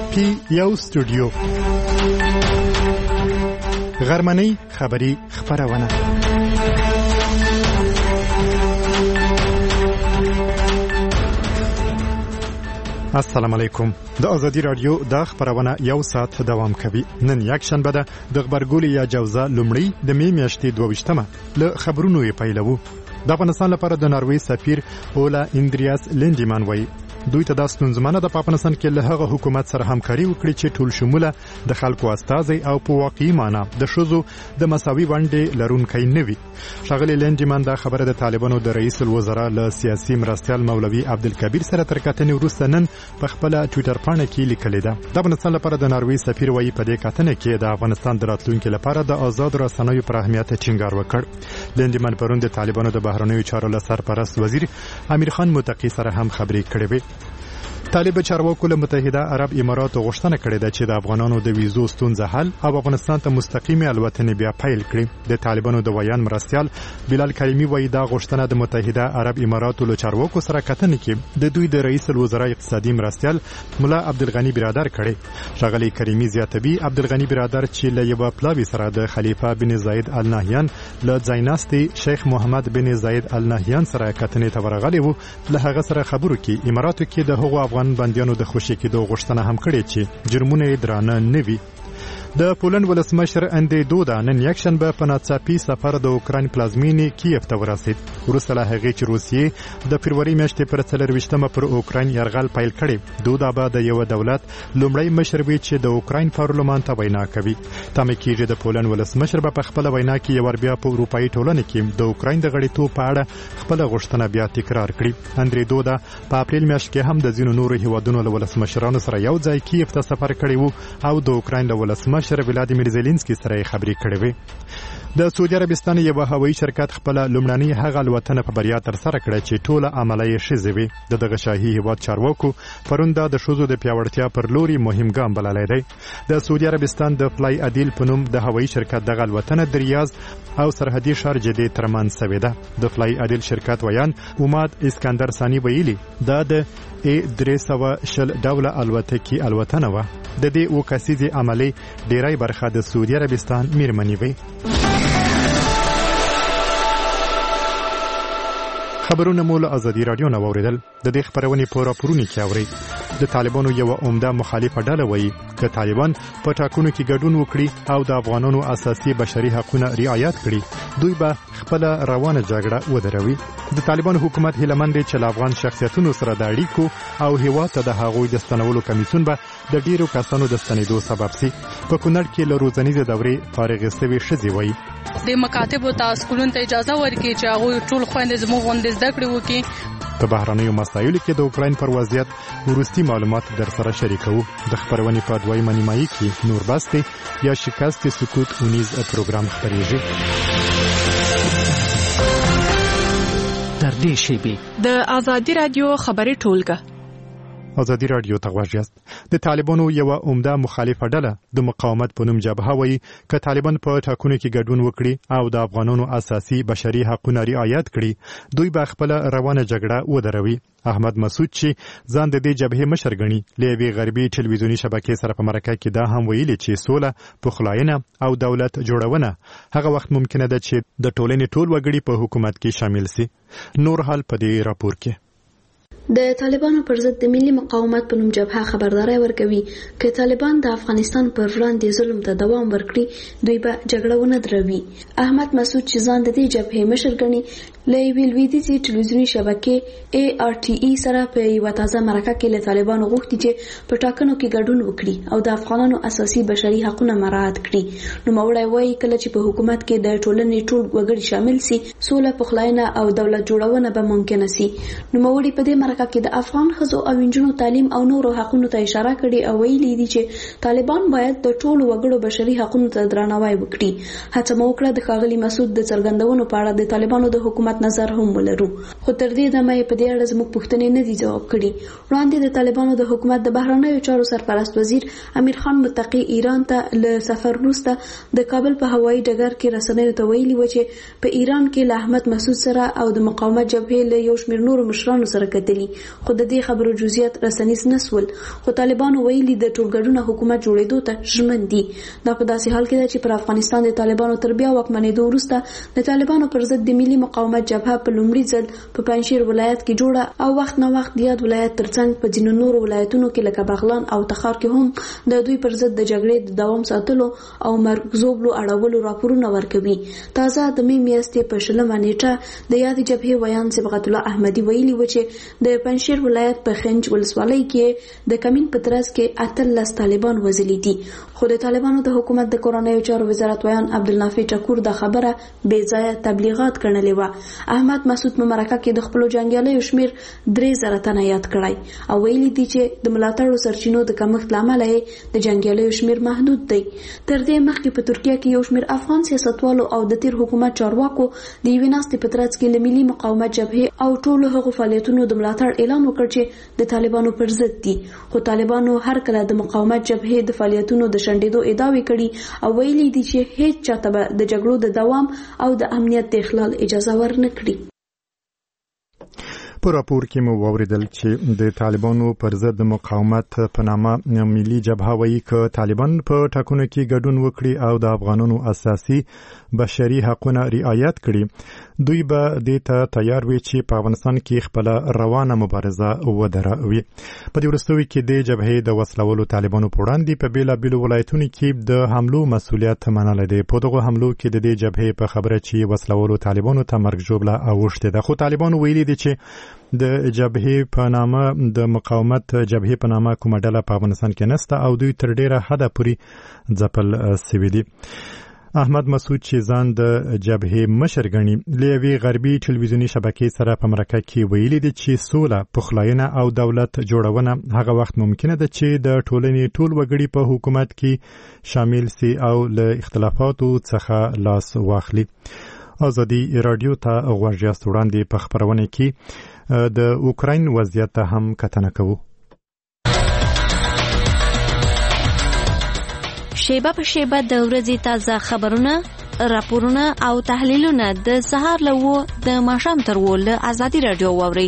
ناڅاپي یو سټوډیو غرمنۍ خبری خبرونه السلام علیکم. د ازادي رادیو د خبرونه یو ساعت دوام کوي. نن یک شنبه ده د خبرګولې یا جوزا لومړی د می میاشتې 22مه له خبرونو یې پیلوو. د افغانستان لپاره د ناروې سفیر اولا اندریاس لینډیمان وایي دوی ته د ستونزمنه د افغانستان کې له هغه حکومت سره همکاري وکړي چې ټول شموله د خلکو استازي او په واقعي معنی د شوزو د مساوي ونډې لرونکي نه وي. ښاغلي لینډیمان دا خبره د طالبانو د رئیس الوزرا له سیاسي مرستیال مولوي عبدالکبیر سره تر کتنې وروسته نن په خپل ټوئیټر پاڼه کې لیکلې ده. د افغانستان لپاره د ناروې سفیر وایي په دې کتنه کې د افغانستان د راتلونکي لپاره د آزاد رسنیو پر اهمیت ټینګار وکړ. لینډیمان پرون د طالبانو د بهرنیو چارو له سرپرست وزیر امیر خان متقی سره هم خبرې کړې وې. طالب چارواکو له متحده عرب اماراتو غوښتنه کړې ده چې د افغانانو د ویزو ستونزه حل او افغانستان ته مستقیمه الوتنې بیا پیل کړي. د طالبانو د ویان مرستیال بلال کریمی وایي دا غوښتنه د متحده عرب اماراتو له چارواکو سره کتنې کې د دوی د رئیس الوزرا اقتصادي مرستیال مولا عبدالغنی برادر کړي. ښاغلي کریمی زیاتوي عبدالغنی برادر چې له یو پلاوی سره د خلیفہ بن زاید ال نهیان له ځایناستي شیخ محمد بن زاید ال نهیان سره کتنې ته ورغلی وو. له هغه سره خبرو کې اماراتو کې د هغو افغان بندیانو د خوشي کېدو غوښتنه هم کړې چې جرمونه یې درانه نه وي. د پولند ولسمشر اندی دودا نن یک شنبه په ناڅاپي سفر د اوکراین پلازمینې کیف ته ورسید. وروسته له هغې چې روسیې د فروری میاشتې پر 24مه پر اوکراین یرغل پیل کړی. دودا به د یو دولت لومړی مشر وي چې د اوکراین پارلمان ته وینا کوي. تمه کېږي د پولند ولسمشر به په خپل وینا کې یو بیا په اروپایي ټولنه کې د اوکراین د غړیتوب په اړه خپل غوښتنه بیا تکرار کړي. اندی دودا په اپریل میاشت کې هم د ځینو نورو هیوادونو له ولسمشرانو سره یو ځای کیف ته سفر کړی وو او د اوکراین له ولسمشر ولادیمیر زيلنسکي سره خبرې کړې وې. د سعودي عربستان یو هوایي شرکت خپل لومړنی هغه الوتنه په بریا تر سره کړه چې ټوله عملیه شوې وي. دغه شاهي هیواد چارواکو پرون د شوزو د پیاوړتیا پر لوري مهم ګام بللی دی. د سعودي عربستان د فلای عدیل په نوم د هوایي شرکت دغه الوتنه د ریاض او سرحدي ښار جدې ترمنځ شوې ده. د فلای عدیل شرکت ویان اماد اسکندر ثانی ویلي دا د A320 ډوله الوتکې الوتنه و. د دې وکسیزي عملی ډیری برخه د سعودي عربستان میرمنې وي. خبرونه مول ازادي رادیو نو اوریدل. د دې خبرونه په راپورونو کې اوري. د طالبانو یو عمده مخالفه ډله وایي چې طالبان په ټاکنو کې ګډون وکړي او د افغانانو اساسي بشري حقوقونه رعایت کړي دوی به خپل روانه جګړه ودروي. د طالبان حکومت هیلمند چې افغان شخصیتونو سره د اړیکو او هیواد ته د هغوی د ستنولو کمیسیون به د ډیرو کسانو د ستنېدو سبب سي. په کونړ کې له روزنیزې دورې فارغ شوي ښځې وایي د مکاتبو ته سکولونو ته اجازه ورکړي چې هغوی ټول خویندې زموږ غوندې زده کړې وکړي. په بهرنیو مسایلو کې د اوکراین پر وضعیت وروستي معلومات در سره شریکوو. د خبرونې په دویمه نیمایي کې نور باسته یا شکست سکوت اونیز پروګرام خبرېږي. در دې شیبې د ازادي رادیو خبري ټولګه ازادي رادیو ته غواړئ. د طالبانو یو عمده مخالفه ډله د مقاومت په نوم جبهه وایي چې طالبان په ټاکنو کې ګډون وکړي او د افغانانو اساسي بشري حقوقونه رعایت کړي دوی به خپل روانه جګړه ودروي. احمد مسعود چې ځان د دې جبهې مشر ګڼي لوی غربي ټلویزیونی شبکې سره په مرکه کې دا هم ویلي چې سوله پخلاینه او دولت جوړونه هغه وخت ممکنه ده چې د ټولنې ټول وګړي په حکومت کې شامل سي. نور حال په دې راپور کې د طالبانو پر ضد د ملي مقاومت په نوم جبهه خبرداري ورکوي چې طالبان د افغانستان پر وړاندې ظلم ته دوام ورکړي دوی به جګړه ونه دروي. احمد مسعود چې ځان د دې جبهې مشر ګڼي له یوې لویدیځې ټلویزیوني شبکې ARTE سره په یوه تازه مرکه کې له طالبانو غوښتي چې په ټاکنو کې ګډون وکړي او د افغانانو اساسي بشري حقوقونه مراعات کړي. نوموړی وایي کله چې په حکومت کې د ټولنې ټول وګړي شامل سي سوله پخلاینه او دولت جوړونه به ممکنه سي. نوموړی په دې مرکه کې د افغان ښځو او نجونو تعلیم او نورو حقوقو ته اشاره کړې او ویلي دي چې طالبان باید د ټولو وګړو بشري حقوقو ته درناوی وکړي. هڅه مو وکړه د ښاغلي مسعود د څرګندونو په اړه د طالبانو د حکومت نظر هم ولرو خو تر دې دمه په دې اړه زموږ پوښتنې نه دي جواب کړي. وړاندې د طالبانو د حکومت د بهرنیو چارو سرپرست وزیر امیر خان متقی ایران ته له سفر وروسته د کابل په هوایي ډګر کې رسنیو ته ویلي و چې په ایران کې له احمد مسعود سره او د مقاومت جبهې له یو شمېر نورو مشرانو سره کتلي ویلي خو د دې خبرو جزئیات رسنیز نسول خو طالبانو ویلي د ټولګډونه حکومت جوړېدو ته ژمن دي دا په داسې حال کې ده چې پر افغانستان د طالبانو تر بیا واکمنېدو وروسته د طالبانو پر ضد د ملي مقاومت جبهه په لومړي ځل په پنجشیر ولایت کې جوړه او وخت نه وخت د یاد ولایت ترڅنګ په ځینو نورو ولایتونو کې لکه بغلان او تخار کې هم د دوی پر ضد د جګړې د دوام ساتلو او مرګ زوبلو اړولو راپورونه ورکوي تازه د می میاشتې په 20 نیټه د یاد جبهه ویان صبغت الله احمدي ویلي و چې د پنجشیر ولایت په خنج ولسوالۍ کې د کمین په ترڅ کې 18 طالبان وزلي دي خو د طالبانو د حکومت د کورنیو چارو وزارت ویان عبدالنافع ټکور د خبره بې ځایه تبلیغات ګڼلې و احمد مسعود په مرکه کې د خپل جنگیالیو شمیر 3000 تنه یاد کړای او ویلي دي چې د ملاتړو سرچینو د کمښت لامل یې د جنگیالیو شمیر محدود دی تر دې مخکې په ترکیه کې یو شمیر افغان سیاستوالو او د تیر حکومت چارواکو د یوې ناستې په ترڅ کې د ملي مقاومت جبهه او ټولو هغو فعالیتونو د ملاتړ اعلان وکړ چې د طالبانو پر ضد دي خو طالبانو هر کله د مقاومت جبهه د فعالیتونو د شنډېدو ادعاوې کړي او ویلي دي چې هیڅ چاته به د جګړو د دوام او د امنیت د اخلال اجازه ورنکړي په راپور کې مو واوریدل چې د طالبانو پر ضد مقاومت په نامه ملي جبهه وایي چې طالبان په ټاکنو کې ګډون وکړي او د افغانانو اساسي بشري حقوقونه رعایت کړي دوی به د ته تیار وي چې په افغانستان کې خپل روانه مبارزه ودروي په دې وروستیو کې د جبهې د وسلوالو طالبانو په وړاندې په بیلابیلو ولایتونو کې د حملو مسؤلیت منل دي په دغه حملو کې د دې جبهې په خبره چې وسلوالو طالبانو ته مرګ ژوبله اوښته ده خو طالبانو ویلي دي چې د جبهې په نامه د مقاومت جبهې په نامه کومه ډله په افغانستان کې نشته او دوی تر ډیره حده پورې ځپل سوي دي احمد مسعود چې ځان د جبهې مشر ګڼي لیوي غربي ټلویزیونی شبکې سره په مرکه کې ویلي دي چې سوله پخلاینه او دولت جوړونه هغه وخت ممکنه ده چې د ټولنې ټول وګړي په حکومت کې شامل سي او له اختلافاتو څخه لاس واخلي ازادي رادیو ته غوږ وړاندې په خبرونه کې د اوکراین وضعیت ته هم کتنه کوو شیبه په شیبه د ورځې تازه خبرونه راپورونه او تحلیلونه د سهار له 9 د ماښام تر 10 له ازادي رادیو واوري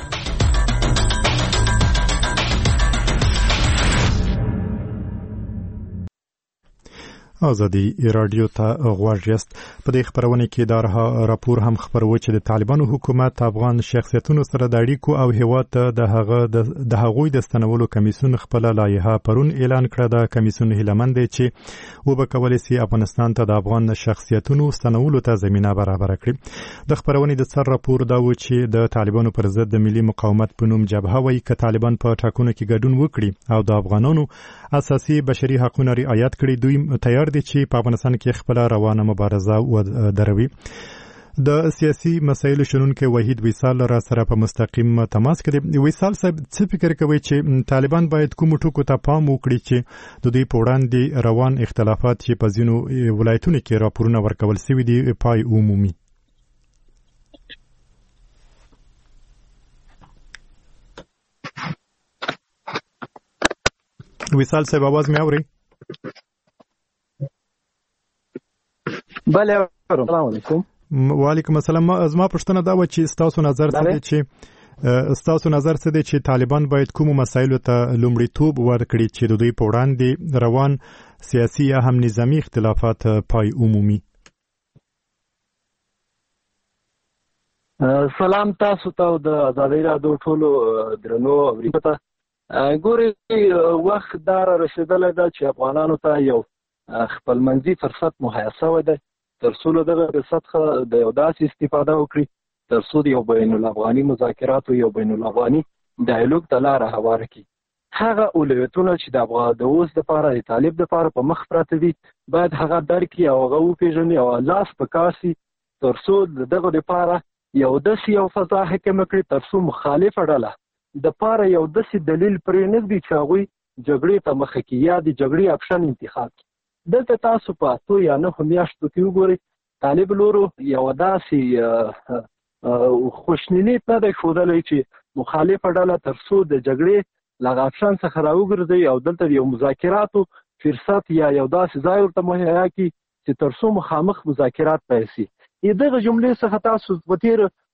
ازادي رادیو ته غوږ یاست په دې خبرونه کې دا راپور هم خبرو چې د طالبانو حکومت افغان شخصیتونو سره د اړیکو او هیواد د هغوی د ستنولو کمیسیون خپل لایحه پرون اعلان کړه د کمیسیون هیلمند چې وبکولې سي افغانستان ته د افغان شخصیتونو ستنولو ته زمينه برابر کړي د خبرونه د سر راپور دا و چې د طالبانو پر ضد د ملي مقاومت په نوم جبهه وایي چې طالبان په ټاکنو کې ګډون وکړي او د افغانانو اساسي بشري حقوقونه رعایت کړي دوی تیار دي چې په افغانستان کې خپل روانه مبارزه ودروي د سیاسي مسایلو شنونکو وحید وصال را سره په مستقیم تماس کې دی وصال صاحب څه فکر کوي چې طالبان باید کوم ټکو ته پام وکړي چې د دوی په وړاندې روان اختلافات چې په ځینو ولایتونو کې راپورونه ورکول شوي دي پای عمومي وصال صاحب आवाज مې اوري بله السلام علیکم وعلیکم السلام زما پوښتنه دا و چې ستاسو نظر څه دی چې طالبان باید کوم مسایلو ته لومړیتوب ورکړي چې د دوی په وړاندې روان سیاسي یا هم نظامی اختلافات پای عمومي سلام تاسو ته د ازادي رادیو ټولو درنو اورېدونکو ته ګوري وخت دا رسیدلی ده چې افغانانو ته یو خپلمنځي فرصت مهیا شوی دی تر څو له دغه فرصت څخه د یو داسې استفاده وکړي تر څو د یو بین الافغاني مذاکراتو یو بین الافغاني ډایلوګ ته لاره هواره کړي هغه اولویتونه چې د اوس دپاره د طالب دپاره په مخ پراته دي باید هغه درک کړي او هغه وپېژني او لاس په کار شي تر څو د دغه دپاره یو داسې یو فضا حاکمه کړي تر څو مخالفه ډله دپاره یو داسې دلیل پرې نږدي چې هغوی جګړې ته مخه کړي یا د جګړې اپشن انتخاب کړي دلته تاسو په 8 یا 9 میاشتو کې وګورئ طالب لورو یو داسې خوشنینیت نه دی ښودلی چې مخالفه ډله تر څو د جګړې له اپشن څخه راوګرځوي او دلته یو مذاکراتو فرصت یا یو داسې ځای ورته مهیا کړي چې تر څو مخامخ مذاکرات پیل شي دغه جملې څخه تاسو په تېره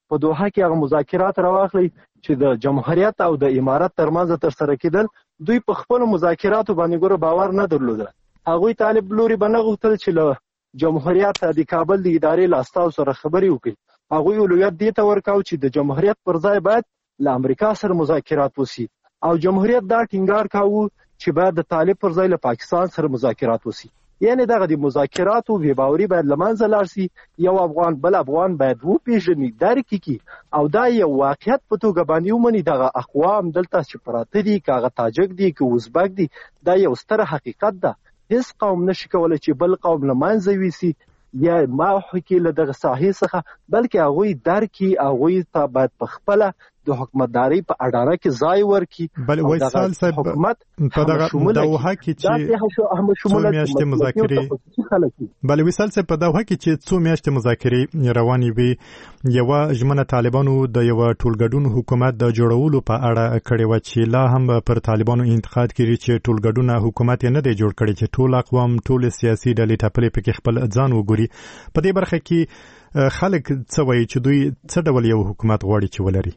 په دوحه کې هغه مذاکرات راواخلي چې د جمهوریت او د امارت ترمنځ ترسره کېدل. دوی په خپل مذاکراتو باندې ګوره باور نه درلوده. هغوی طالب لوري به نه غوښتل چې له جمهوریت د کابل د ادارې له استازو سره خبرې وکړي. هغوی اولویت دې ته ورکاو چې د جمهوریت پر ځای باید له امریکا سره مذاکرات وشي او جمهوریت دا ټینګار کاوه چې باید د طالب پر ځای له پاکستان سره مذاکرات وشي. یعنی دغه د مذاکراتو بېباوري باید له منځه لاړ شي. یو افغان بل افغان باید وپېژني، درک کړي او دا یو واقعیت په توګه باندې ومني. دغه اقوام دلته چې پراته دي، که هغه تاجک دي که ازبک دي، دا یو ستر حقیقت ده. هیڅ قوم نشي کولی چې بل قوم له منځه ویسي یا محو کړي له دغه ساحې څخه، بلکې هغوی درک کړي. هغوی ته باید په خپله د حکومتدارۍ په اډانه کې ځای ورکړي. بل ویسال صاحب په دغه دوحه کې چې څو میاشتې مذاکرې بل ویسال صاحب په دوحه کې چې څو میاشتې مذاکرې روانې وي، یوه ژمنه طالبانو د یوه ټولګډون حکومت د جوړولو په اړه کړې وه چې لا هم پر طالبانو انتقاد کړي چې ټولګډونه حکومت یې نه دی جوړ کړی، چې ټول اقوام ټول سیاسي ډلې ټپلې پکې خپل ځان وګوري. په دې برخه کې خلک څه وایي چې دوی څه ډول یو حکومت غواړي چې ولري؟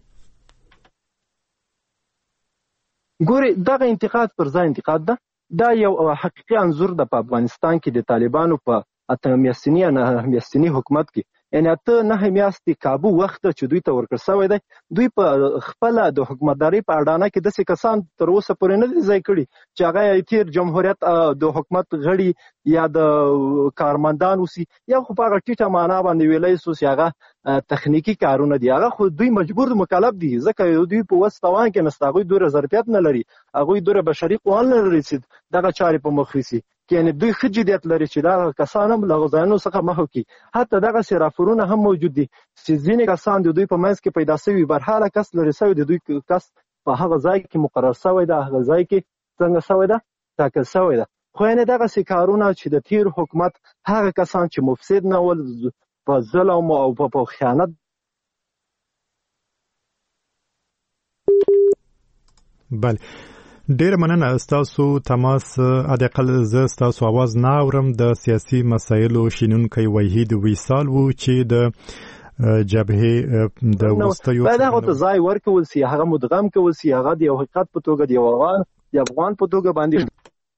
ګوري دغه انتقاد پر ځای انتقاد ده. دا یو حقیقي انځور ده په افغانستان کې د طالبانو په 8 میاشتني یا 9 میاشتني حکومت کې. یعنی 8-9 میاشتې کابو وخت چې دوی ته ورکړل شوی دی. دوی په خپله د حکومتدارۍ په اډانه کې داسې کسان تر اوسه پورې نه دي ځای کړي چې هغه یې تیر جمهوریت د حکومت غړي یا د کارمندان اوسي، یا خو په هغه ټیټه معنا باندې ویلی سو چې هغه تخنیکي کارونه دي. هغه خو دوی مجبور مکلف دي، ځکه دوی په وس توان کې نشته. هغوی دوره ظرفیت نه لري، هغوی دوره بشري قوان نه لري چې دغه چارې په مخ یوسي. یعنی دوی ښه جدیت لري چې دا کسان هم له غذایانو څخه محو کړي. حتی دغسې راپورونه هم موجود دي چې ځینې کسان د دوی په منځ کې پیدا شوي برحاله کس لري شوی، د دوی کس په هغه ځای کې مقرر شوی ده، هغه ځای کې څنګه شوی ده، ټاکل شوی ده. خو یعنې دغسې کارونه چې د تیر حکومت هغه کسان چې مفسد نه ول په ظلم او په خیانت. بله ډیر مننه ستاسو تماس. حداقل زه ستاسو आवाज نه اورم. د سیاسي مسایلو شینونکی وحید ویسال وو چې د جبهه د وستیو باید هغه ته ځای ورکول سي، هغه مدغم کول سي، هغه د یو حقیقت په توګه د افغان په توګه باندې.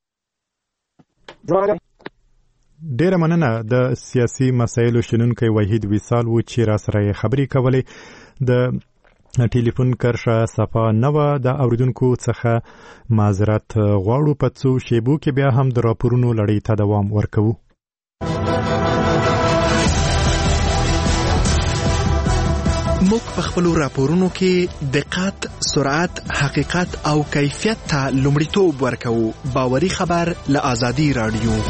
ډیر مننه د سیاسي مسایلو شینونکی وحید ویسال وو چې را سره خبرې کولې. د ټلیفون کرښه صفا نه وه. د اوریدونکو څخه معذرت غواړو. په څو شیبو کې بیا هم د راپورونو لړۍ ته دوام ورکوو. موږ په خپلو راپورونو کې دقت، سرعت، حقیقت او کیفیت ته لومړیتوب ورکوو. باوري خبر له آزادي رادیو.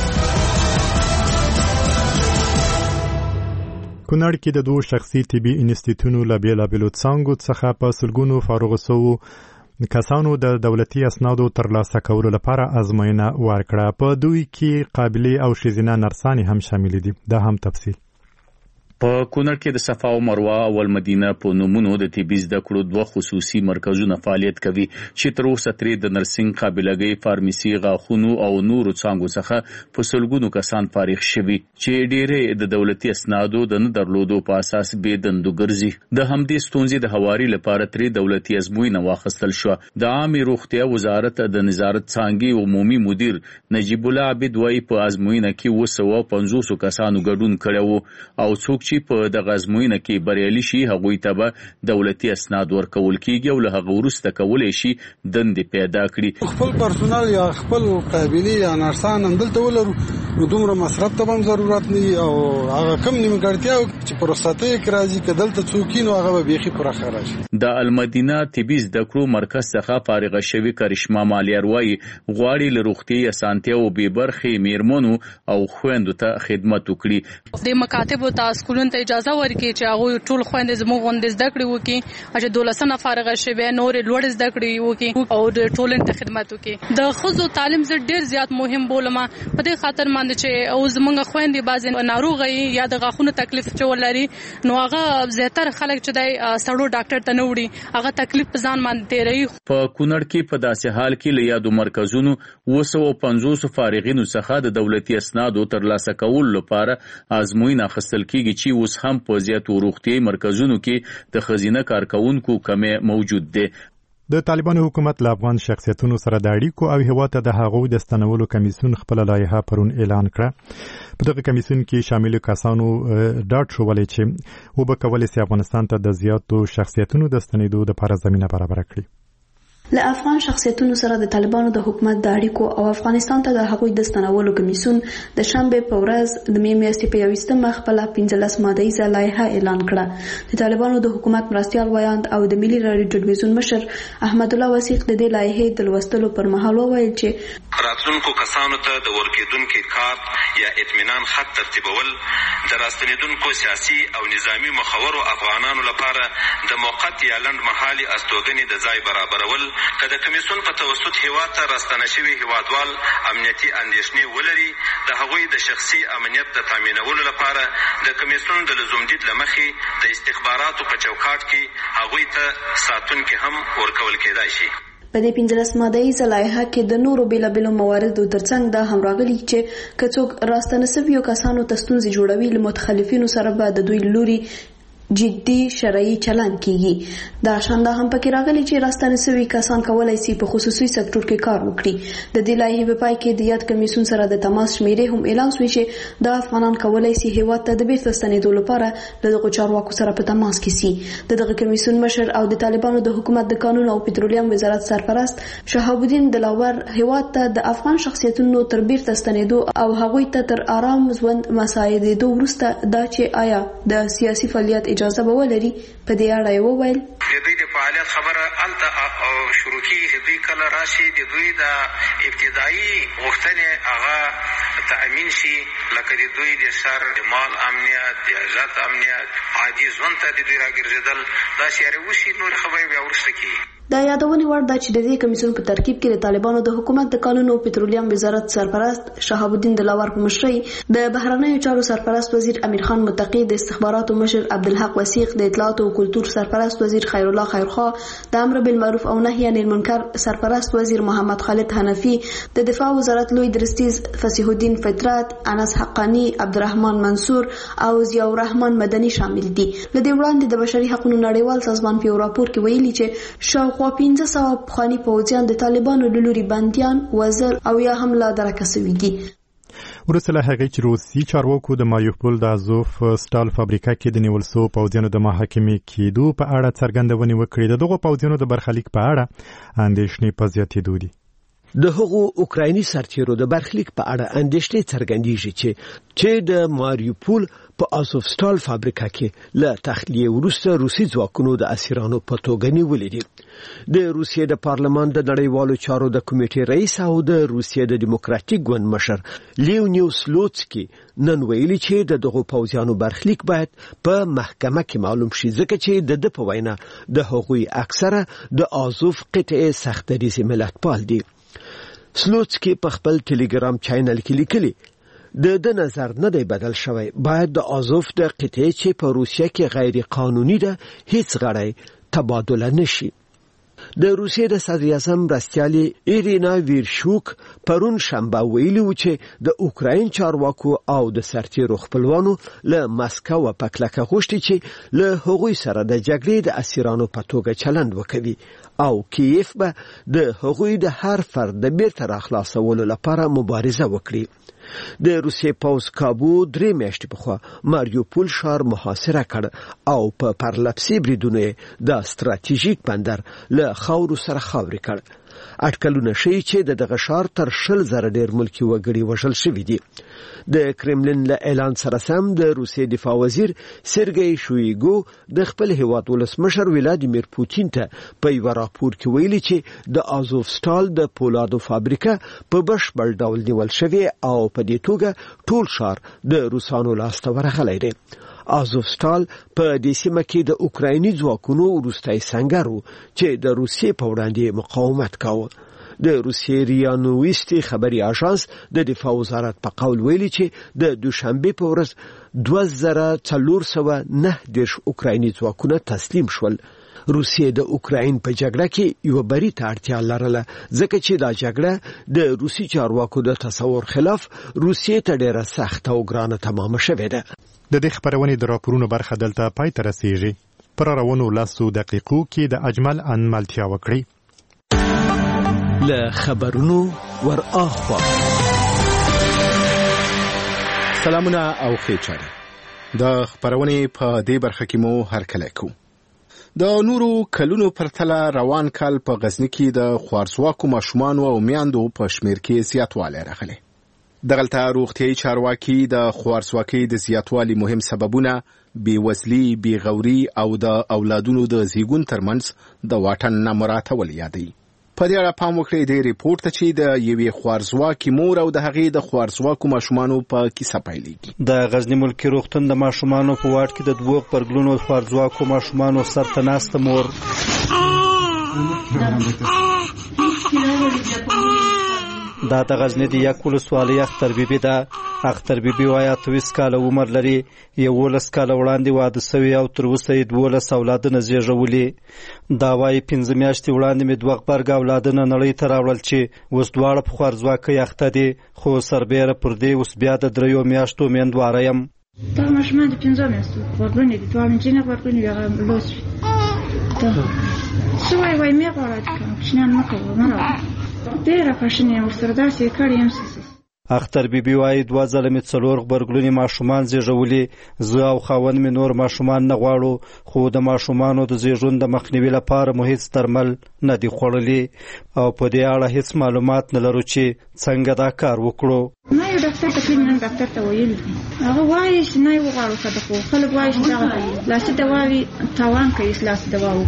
کونړ کې د 2 شخصي طبي انسټیټیوټونو له بېلابېلو څانګو څخه په سلګونو فارغ شوو کسانو د دولتي اسنادو ترلاسه کولو لپاره ازموینه ورکړه. په دوی کې قابلې او ښځینه نرسانې هم شامل دي. دا هم تفصیل. په کونړ کې د صفا او مروه او المدینه په نومونو د طبي زده کړو 2 خصوصي مرکزونه فعالیت کوي چې تر اوسه ترې د نرسنګ، قابلګۍ، فارمیسي، غاښونو او نورو څانګو څخه په سلګونو کسان فارغ شوي چې ډېرې د دولتي اسنادو د نه درلودو په اساس بې دندو ګرځي. د همدې ستونزې د هواري لپاره ترې دولتي ازموینه واخیستل شوه. د عامې روغتیا وزارت د نظارت څانګې عمومي مدیر نجیب الله عابد وايي په ازموینه کې 250 کسانو ګډون کړی وو او څوک چې په دغه ازموینه کې بریالي شي هغوی ته به دولتي اسناد ورکول کیږي او له هغه وروسته کولی شي دندې پیدا کړي. خپل پرسونل یا خپل قابلي یا نرسان هم دلته ولرو، نو دومره مصرف ته هم ضرورت نه او هغه کم نیمګړتیا چې په رخصتۍ کې راځي که دلته څوک وي نو هغه به بیخي پوره راشي. د المدینه طبي زده کړو مرکز څخه فارغه شوې کرشما مالیار وايي غواړي له روغتیايي اسانتیاوو بې برخې میرمنو او خویندو ته خدمت وکړي. د مکاتبو ته سکولونو ته اجازه ورکړي چې هغوی ټول خویندې زموږ غوندې زده کړې وکړي، چې 12 فارغه شوې نورې لوړې زده کړې وکړي او د ټولنې ته خدمت وکړي. د ښځو تعلیم زه ډېر زیات مهم بولم په دې خاطر باندې چې او زموږ خویندې بعضې ناروغه یا د غاښونو تکلیف چې ولري نو هغه زیاتره خلک چې دی سړو ډاکټر ته نه وړي، هغه تکلیف په ځان باندې تېروي. په کونړ کې په داسې حال کې له یادو مرکزونو 250 فارغینو څخه د دولتي اسنادو ترلاسه کولو لپاره ازموینه اخیستل کیږي چې چې اوس هم په زیاتو روغتیايي مرکزونو کې د خزینه کارکونکو کمی موجود دی. د طالبانو حکومت له افغان شخصیتونو سره د اړیکو او هیواد ته د هغوی د ستنولو کمیسیون خپل لایحه پرون اعلان کړه. په دغه کمیسیون کې شامل کسانو ډاډ شولې چې وبکولې سي افغانستان ته د زیاتو شخصیتونو د ستنېدو لپاره زمينه برابر کړي. له افغان شخصیتونو سره د طالبانو د حکومت د اړیکو او افغانستان ته د هغوی د ستنولو کمیسیون د شنبه په ورځ د میاشتې په 21 خپل 15 مادهیزه لایحه اعلان کړه. د طالبانو د حکومت مرستيال وایاند او د ملي راډیو ټلویزیون مشر احمد الله وثیق د دې لایحې د لوستلو پر مهال وویل چې راتلونکو کسانو ته د ورکېدونکو کارت یا اطمینان خط ترتیبول د راستنیدونکو سیاسي او نظامی مخورو افغانانو لپاره د موقت یا لنډ مهالي استوګنې د ځای برابرول که د کمیسیون په توسط هیواد ته راستنه شوي هیوادوال امنیتي اندېښنې ولري د هغوی د شخصي امنیت د تامینولو لپاره د کمیسیون د لزومدید له مخې د استخباراتو په چوکاټ کې هغوی ته ساتونکي هم ورکول کېدای شي. په دې 15 مادهیزه لایحه کې د نورو بیلابیلو مواردو ترڅنګ دا هم راغلي چې که څوک راستنه شویو کسانو ته ستونزې جوړوي له متخلفینو سره به د دوی لوري جدي شرعي چلند کیږي. دا شاندا هم پکې راغلي چې راستنه شوي کسان کولای شي په خصوصي سکتور کې کار وکړي. د دې لایحې په پای کې د یاد کمیسیون سره د تماس شمیرې هم اعلان شوې چې د افغانان کولای شي هیواد ته د بیرته ستنېدو لپاره له دغه چارواکو سره په تماس کې شي. دغه کمیسیون مشر او د طالبانو د حکومت د قانون او پټرولیم وزارت سرپرست شهاب الدین دلاور هیواد ته د افغان شخصیتونو تر بیرته ستنېدو او هغوی ته تر آرام ژوند مساعدېدو وروسته دا چې آیا د سیاسي فعالیت اجازه به ولري په دې اړه یې وویل د دوی د فعالیت خبره الته شروع کیږي. دوی کله راشي د دوی د ابتدایي غوښتنې هغه تأمین شي لکه د دوی د سر د مال امنیت د عزت امنیت عادي ژوند ته د دوی راګرځېدل دا چارې وشي نور خبرې بیا وروسته کیږي. دا یادونه وړ ده چې د دې کمیسیون په ترکیب کې د طالبانو د حکومت د قانون او پټرولیم وزارت سرپرست شهاب الدین دلاور په مشرۍ د بهرنیو چارو سرپرست وزیر امیر خان متقی د استخباراتو مشر عبدالحق وثیق د اطلاعات او کلتور سرپرست وزیر خیر الله خیرخواه د امر بالمعروف او نهی عن المنکر سرپرست وزیر محمد خالد حنفی د دفاع وزارت لوی درستیز فصیح الدین فطرت انس حقانی عبدالرحمن منصور او ضیاء الرحمن مدني شامل دي. لدې وړاندې د بشري حقوقو نړیوال سازمان په راپور کې ویلي چې شاوخوا 1500 پخواني پوځیان د طالبانو له لوري بندیان وزر او یا هم لا درکه شوي دي. وروسته له هغې چې روسي چارواکو د ماریوپول د ازوف سټال فابریکه کې د نیول شوو پوځیانو د محاکمې کېدو په اړه څرګندونې وکړې. د دغو پوځیانو د برخلیک په اړه اندېښنې په زیاتېدو دي. د هغو اوکرایني سرتیرو د برخلیک په اړه اندېښنې څرګندېږي چې د ماریوپول په ازوفستال فابریکه کې له تخلیې وروسته روسي ځواکونو د اسیرانو په توګه نیولې دي. د روسیې د پارلمان د نړیوالو چارو د کمیټې رئیس او د روسیې د دیموکراتیک ګوند مشر لیونیو سلوتسکي نن ویلي چې دغه پوځیانو برخلیک باید په محکمه کې معلوم شي ځکه چې د په وینا د هغوی اکثره د ازوف قطعه سختدریز ملتپال دي. سلوتسکي په خپل ټلګرام چینل کې لیکلي د نظر نه دی بدل شوی باید د ازوف د قطعه چې په روسیه کې غیر قانوني ده هیڅ غړی تبادله نشي. د روسیې د صدر اعظم مرستیالې ایرینا ویرشوک پرون شنبه ویلي و چې د اوکراین چارواکو او د سرتیرو خپلوانو له مسکو په کلکه غوښتي چې له هغوی سره د جګړې د اسیرانو په توګه چلند وکوي او کیف به د هغوی د هر فرد د بیرته راخلاصولو لپاره مبارزه وکړي. د روسیې پوځ کابو 3 میاشتې پخوا ماریوپول ښار محاصره کړ او په پرلپسې بریدونو د ستراتیژیک بندر له خاورو سره خاورې کړ. اټکلونه ښیي چې دغه ښار تر 100,000 ډیر ملکي وګړي وژل شوي دي. د کرملین له اعلان سره سم د روسیې دفاع وزیر سرګی شویګو د خپل هیواد ولسمشر ولادیمیر پوتین ته په یو راپور کې ویلي چې د ازوفستال د پولادو فابریکه په بشپړ ډول نیول شوی او په دې توګه ټول ښار د روسانو لاسته ورغلی دی. ازوفستال په دې سیمه کې د اوکرایني ځواکونو وروستی سنګر و چې د روسیې په وړاندې مقاومت کاوه. د روسیې ریا نوویستي خبري اژانس د دفاع وزارت په قول ویلي چې د دوشنبه په ورځ 2409 اوکرایني ځواکونه تسلیم شول. روسیې د اوکراین په جګړه کې یو بری ته اړتیا لرله ځکه چې دا جګړه د روسي چارواکو د تصور خلاف روسیې ته ډېره سخت او ګرانه تمامه شوې ده. د دې خبرونې د راپورونو برخه دلته پای ته رسیږي. پر روانو لاسو دقیقو کې د اجمل انملتیا وکړي. له خبرونو ور اخوا سلامونه او خیچاره. د خبرونې په دې برخه کې مو هرکلی کوو. د نورو کلونو پرتله روان کال په غزني کې د خوارزواکو ماشومانو او میندو په شمیر کې زیاتوالی راغلی. دغلته روغتیايي چارواکي د خوارزواکۍ د زیاتوالي مهم سببونه بېوزلي، بېغوري او د اولادونو د زیږون ترمنځ د واټن نه مراعاتول یادوي. په دې اړه پام وکړئ د ریپورت ته چې د یوې خوارزواکې مور او د هغې د خوارزواکو ماشومانو په کیسه پیلېږي. د غزني ملکي روغتون د ماشومانو په واټ کې د 2 غبرګلونو خوارزواکو ماشومانو سرته ناسته مور دا د غزني د یک ولسوالۍ اختر بیبي ده. اختر بیبي وايي 28 کاله عمر لري، 11 کاله وړاندې واده شوی او تر اوسه یې 12 اولادونه زیږولي. دا وايي 5 میاشتې وړاندې مې 2 غبرګ اولادونه نړۍ ته راوړل چې اوس دواړه په خوارزواکۍ اخته دي، خو سربیره پر دې اوس بیا د 3 میاشتو میندواره یم. دا ماشومان د 5 میاشتو غبرګون دي، دوه منځنه غبرګون یې لوس سوای وای مې غواړم چې نن مکو مرا ډېر پښنه ورسره داسې کړم. اختر بیبي وايي 2 ځله مې 4 غبرګلوني ماشومان زیږولي، زه او خاوند مې نور ماشومان نه غواړو، خو د ماشومانو د زیږون د مخنیوي لپاره مو هیڅ درمل نه دي خوړلي او په دې اړه هیڅ معلومات نه لرو چې څنګه دا کار وکړو. ما یو ډاکټر ته کړم، ډاکټر ته ویل هغه وايي چې نه یو غواړو صدقو خلک وايي چې دا لاسي دواوي تاوان کوي، لاسي دواو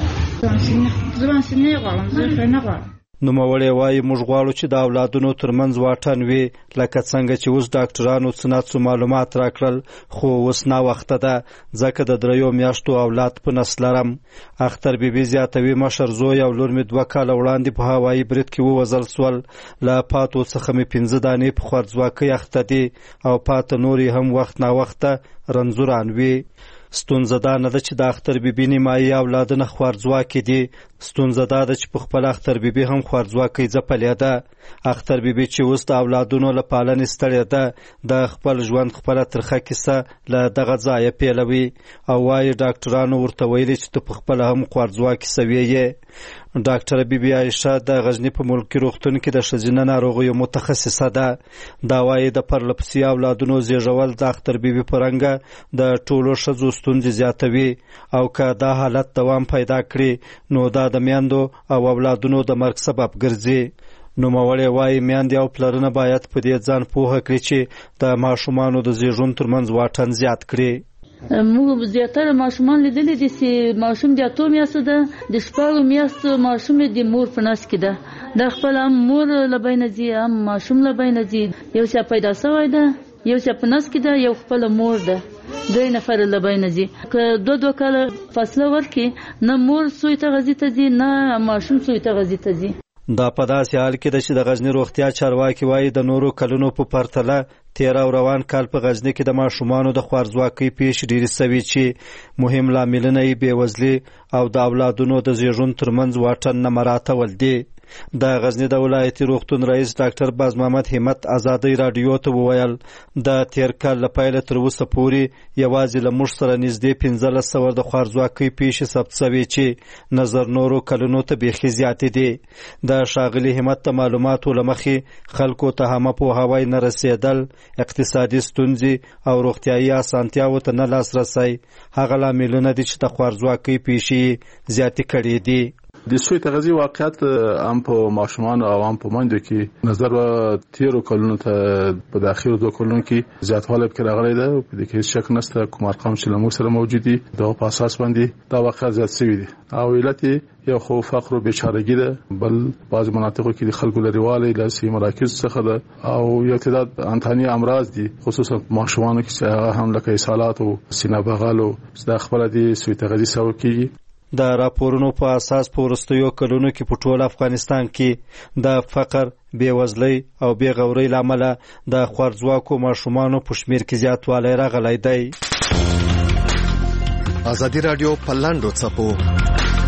ځوان سینې غواړم زه نه غواړم. نو مولې وايي موږ غواړو چې د اولادونو ترمنځ واټن وي، لکه څنګه چې اوس ډاکټرانو څنګه معلومات راکړل، خو اوس نا وخت ده ځکه د 3 میاشتو اولاد په نس لرم. اختر بیبي زیاتوي مشر زوی او لور مې 2 کاله وړاندې په هوایي برید کې ووژل سول، له پاتو څخه مې 15 دانې په خوارزواکۍ اخته دي او پاته نورې هم وخت نا وخته رنځوران وي. ستونزه دا نه ده چې د اختر بیبي نیمایي اولادونه خوارزواکې دي، ستونزه دا ده چې په خپل اختر بیبي هم خوارزواکۍ ځپلې ده. اختر بیبي چې اوس د اولادونو له پالنې ستړې ده، د خپل ژوند خپله ترخه کیسه له دغه ځایه پیلوي او وايي ډاکټرانو ورته ویلي چې ته په خپله هم خوارزواکې سوې یې. ډاکټره بیبي عایشه د غزني په ملکي روغتون کې د ښځینه ناروغیو متخصصه ده. دا وايي د پرلپسې اولادونو زیږول د اختر بیبي په رنګه د ټولو ښځو ستونزې زیاتوي او که دا حالت دوام پیدا کړي نو دا د میندو او اولادونو د مرګ سبب ګرځي. نوموړی وايي میندې او پلرونه باید په دې ځان پوهه کړي چې د ماشومانو د زیږون ترمنځ واټن زیات کړي. موږ زیاتره ماشومان لیدلي دي چې ماشوم د 8 میاشتو ده، د 4 میاشتو ماشوم د مور په نس کې ده، د خپل مور له بینه ځي، هم ماشوم له بینه ځي، یو څه پیدا شوی ده، یو څه په نس کې ده، یو خپل مور ده، 3 نفر له بینه ځي. که 2 کاله فاصله ورکړي نه مور سوی ته غزي ته ځي نه ماشوم سوی ته غزي ته ځي. دا په داسې حال کې ده چې د غزني روغتیا چارواکي وايي د نورو کلونو په پرتله تیر او روان کال په غزني کې د ماشومانو د خوارزواکۍ پیښې ډېرې سوي چې مهم لاملونه یې بېوزلي او د اولادونو د زیږون ترمنځ واټن نه مراعاتول دي. د غزني د ولایتي روغتون رئیس ډاکټر باز محمد همت ازادۍ راډیو ته وویل د تیر کال له پیله تر اوسه پورې یوازې له موږ سره نږدې 1500 د خوارزواکۍ پیښې ثبت شوې چې نظر نورو کلونو ته بیخي زیاتې دي. د ښاغلي همت د معلوماتو له مخې خلکو ته عامه پوهاوی نه رسېدل، اقتصادي ستونزې او روغتیايي اسانتیاوو ته نه لاسرسی هغه لاملونه دي چې د خوارزواکۍ پیښې زیاتې کړې دي. د سوی تغذیه واقعیت هم په ماشومان او هم په منډو کې نظر و 13 کلونو ته په داخلو 2 کلونو کې زیاتوالی پکې راغلی ده. په دې کې شک نشته کوم ارقام چې موږ سره موجود دي دغه په اساس باندې دا واقعیت زیات شوی دي او علت یو خو فقر او بیچارهګي ده، بل بعض مناطقو کې د خلکو لريواله لاسي مراکز څخه ده او یو تعداد انتاني امراض دي خصوصا ماشومانو کې هم لکه اسهالات او سینه بغالو د خپل دي سوی تغذیه سبب کیږي. د راپورونو په اساس په وروستیو کلونو کې په ټول افغانستان کې د فقر، بېوزلۍ او بېغورۍ له امله د خوارزواکو ماشومانو په شمېر کې زیاتوالی راغلی دی. ازادي راډیو په لاندو څپو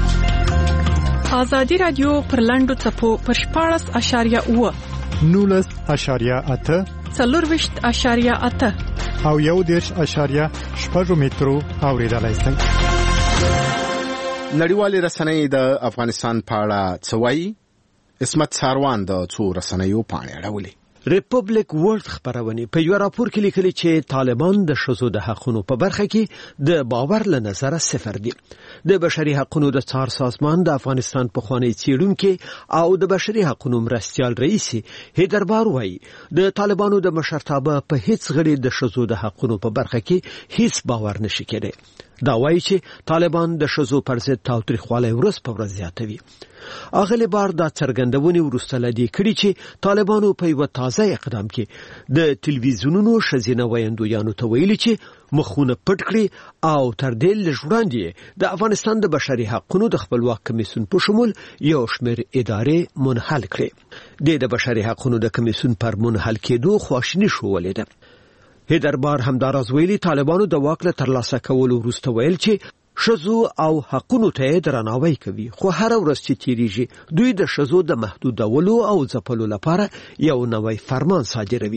ازادي رادیو پر لنډو څپو پر 14.8 19.8 4.8 او 1.8 مترو اوریدلای شئ. نړیوالې رسنۍ د افغانستان په اړه څه وایي؟ اسمت ساروان د څو رسنیو پاڼې اړولې. ریپبلیک ورلد خبرونه په یو راپور کې لیکلي چې طالبان د ښځو د حقوقو په برخه کې د باور له نظره صفر دي. د بشري حقوقو د څار سازمان د افغانستان پخوانی څېړونکي او د بشري حقوقو مرستيال رئیس هیدربار وایي د طالبانو د مشرتابه په هیڅ غړي د ښځو د حقوقو په برخه کې هیڅ باور نشي کېدی. دا وایي چې طالبان د ښځو پر ضد تاوتریخوالی ورځ په ورځ زیاتوي. اغلی بار دا څرګندونې وروسته لدی کړي چې طالبانو په یو تازه اقدام کې د ټلویزیونونو ښځینه ویاندویانو ته ویلي چې مخونه پټ کړي او تر دې لږ وړاندې د افغانستان د بشري حقوقو د خپلواک کمیسیون په شمول یو شمېر ادارې منحل کړي. د بشري حقوقو د کمیسیون پر منحل کېدو خواشیني شولې ده. هیدربار همداراز ویلي طالبانو د واک له ترلاسه کولو وروسته ویل چې ښځو او حقوقو ته درناوی کوي، خو هر ورځ چې تیریږي دوی د ښځو د محدودولو او ځپلو لپاره یو نوی فرمان صادروي.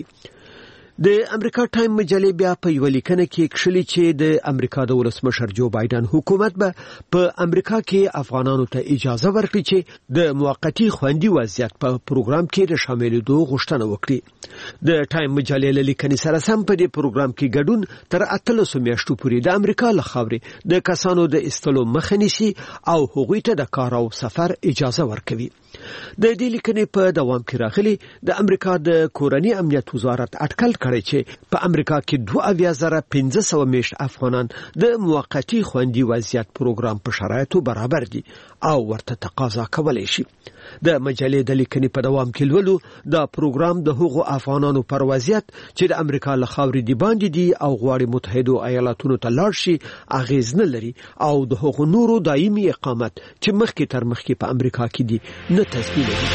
د امریکا ټایم مجلې بیا په یو لیکنه کې کښلي چې د امریکا د ولسمشر جو بایدن حکومت به په امریکا کې افغانانو ته اجازه ورکړي چې د موقتی خوندي وضعیت په پروګرام کې د شاملېدو غوښتنه وکړي. د ټایم مجلې له لیکنې سره سم په دې پروګرام کې ګډون تر 18 میاشتو پورې د امریکا له خاورې د کسانو د استلو مخه نیسي او هغوی ته د کار او سفر اجازه ورکوي. د دې لیکنې په دوام کې راغلي د امریکا د کورنی امنیت وزارت اټکل کړی چې په امریکا کې 2500 میشت افغانان د موقتی خوندي وضعیت پروګرام په شرایطو برابر دي او ورته تقاضا کولای شي. د مجلې د لیکنې په دوام کې لولو دا پروګرام د هغو افغانانو پر وضعیت چې د امریکا له خاورې دی باندې دي او غواړي متحده ایالاتونو ته لاړ شي اغیز نه لري او د هغو نورو دایمي اقامت چې مخکې تر مخکې په امریکا کې دي نه تضمینوي.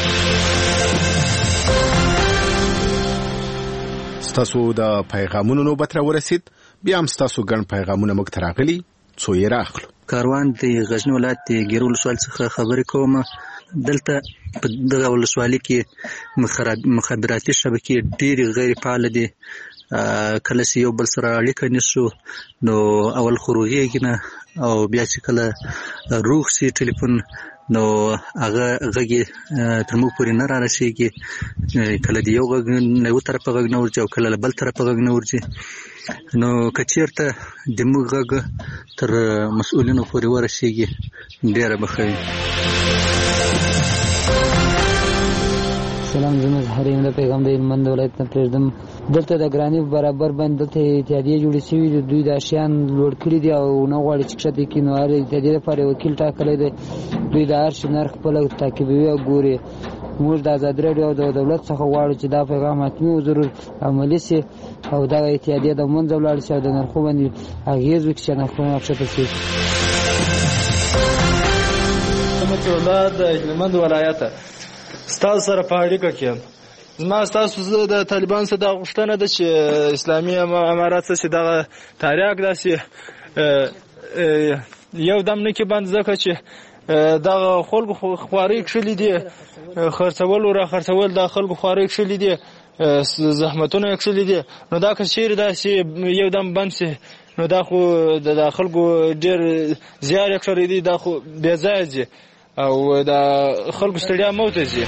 ستاسو د پیغامونو نوبت را ورسید. بیا هم ستاسو ګڼ پیغامونه موږ ته راغلي، څو یې راخلو. کاروان د غزنی ولایت د ګیرو ولسوالۍ څخه خبرې کوم. دلته په دغه ولسوالۍ کې مخابراتي شبکې ډېرې غیر فعال دي. کله چې یو بل سره اړیکه نیسو نو اول خروغیږي نه او بیا چې کله روغ سي ټلیفون نو هغه غږی تر موږ پورې نه رارسېږي. کله د یو غږ نه یو طرفه غږ نه ورځي او کله له بل طرفه غږ نه ورځي. نو که چېرته د موږ غږ تر مسؤلینو پورې ورسېږي ډېره به ښه وي. سلام، زه مظهر یم د پیغام د هلمند ولایت نه پرېږدم. دلته د ګرانۍ برابر باندې دلته اتحادیې جوړې شوي دي. دوی د شیان لوړ کړي دي او نه غواړي چې کښته کړي. نو هر اتحادیې لپاره وکیل ټاکلی دی. دوی د هر شي نرخ خپله تعقیبوي او ګوري. موږ د ازادي راډیو او د دولت څخه غواړو چې دا پیغام حتمي او ضرور عملي شي او دغه اتحادیې د منځه ولاړ شي او د نرخو باندې اغېز وکړي چې نرخونه کښته شي. محمد الله د هلمند ولایت ستاسو سره په اړیکه کې یم. زما ستاسو د طالبان سره د غوښتنه ده چې اسلامي امارات څخه دغه تاریخ داسې یو دم نه کې بند ځکه چې دغه خلکو خواري کښلي دي، خرڅول او را خرڅول د خلکو خواري کښلي دي، زحمتونه کښلي دي. نو دا که چیرې داسې یو دم بند شي نو دا خو د خلکو ډېر زیار یې کړی دی، دا خو بې ځایه ځي او د خلکو ستړیا موته ځي.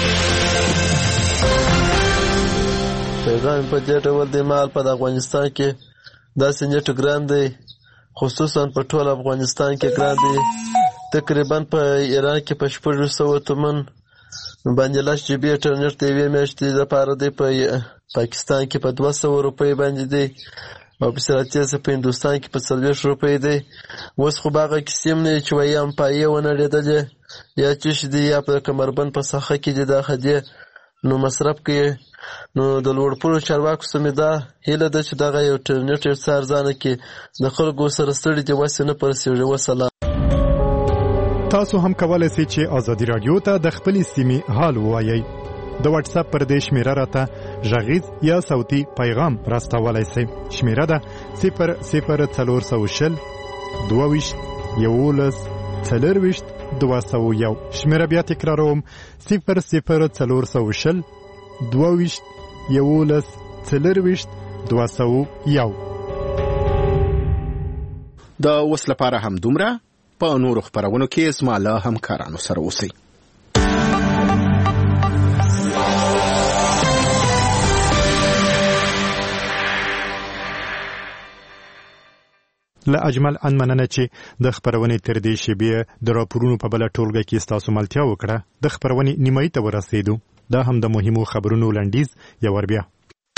پیغام په دې ډول د مال په افغانستان کې داسې نیټ ګران دی، خصوصا په ټول افغانستان کې ګران دی. تقریبا په ایران کې په 600 تومن باندې لاس جی بي انټرنیټ د یوې میاشتې لپاره دی. په پاکستان کې په 200 روپۍ باندې دی او په سراتیسه په هندوستان کې په 40 روپۍ دی. اوس خو باغه کیسیم نه چې وایم پایې ونړېدلې یا چې دی یا په کمربند په ساحه کې دی دا خدي نو مصرف کوي. نو د لوړپوړو چارواکو سمې دا هیله ده چې دغه یو انټرنیټ یو څه ارزانه کې د خلکو سره ستړي دي وسې نه پرسېږي. وسلام. تاسو هم کولای شئ چې ازادي رادیو ته د خپلې سیمې حال ووایئ. د واتس اپ پر دې شمیره راته غږیز یا صوتي پیغام راستولای شئ. شمیره ده 00420 22 11 24 201 شمیره بیا تکراروم 00420 22 11 201 د اوس لپاره هم دومره په نورو خبرونو کې زما له همکارانو سره اوسئ. له اجمل ان مننه چې د خبرونې تر دې شیبې د راپورونو په بل ټولګه کې تاسو ملتیا وکړه. د خبرونې نیمایي ته ورسېدو. دا هم د مهمو خبرونو لنډیز یو ور بیا.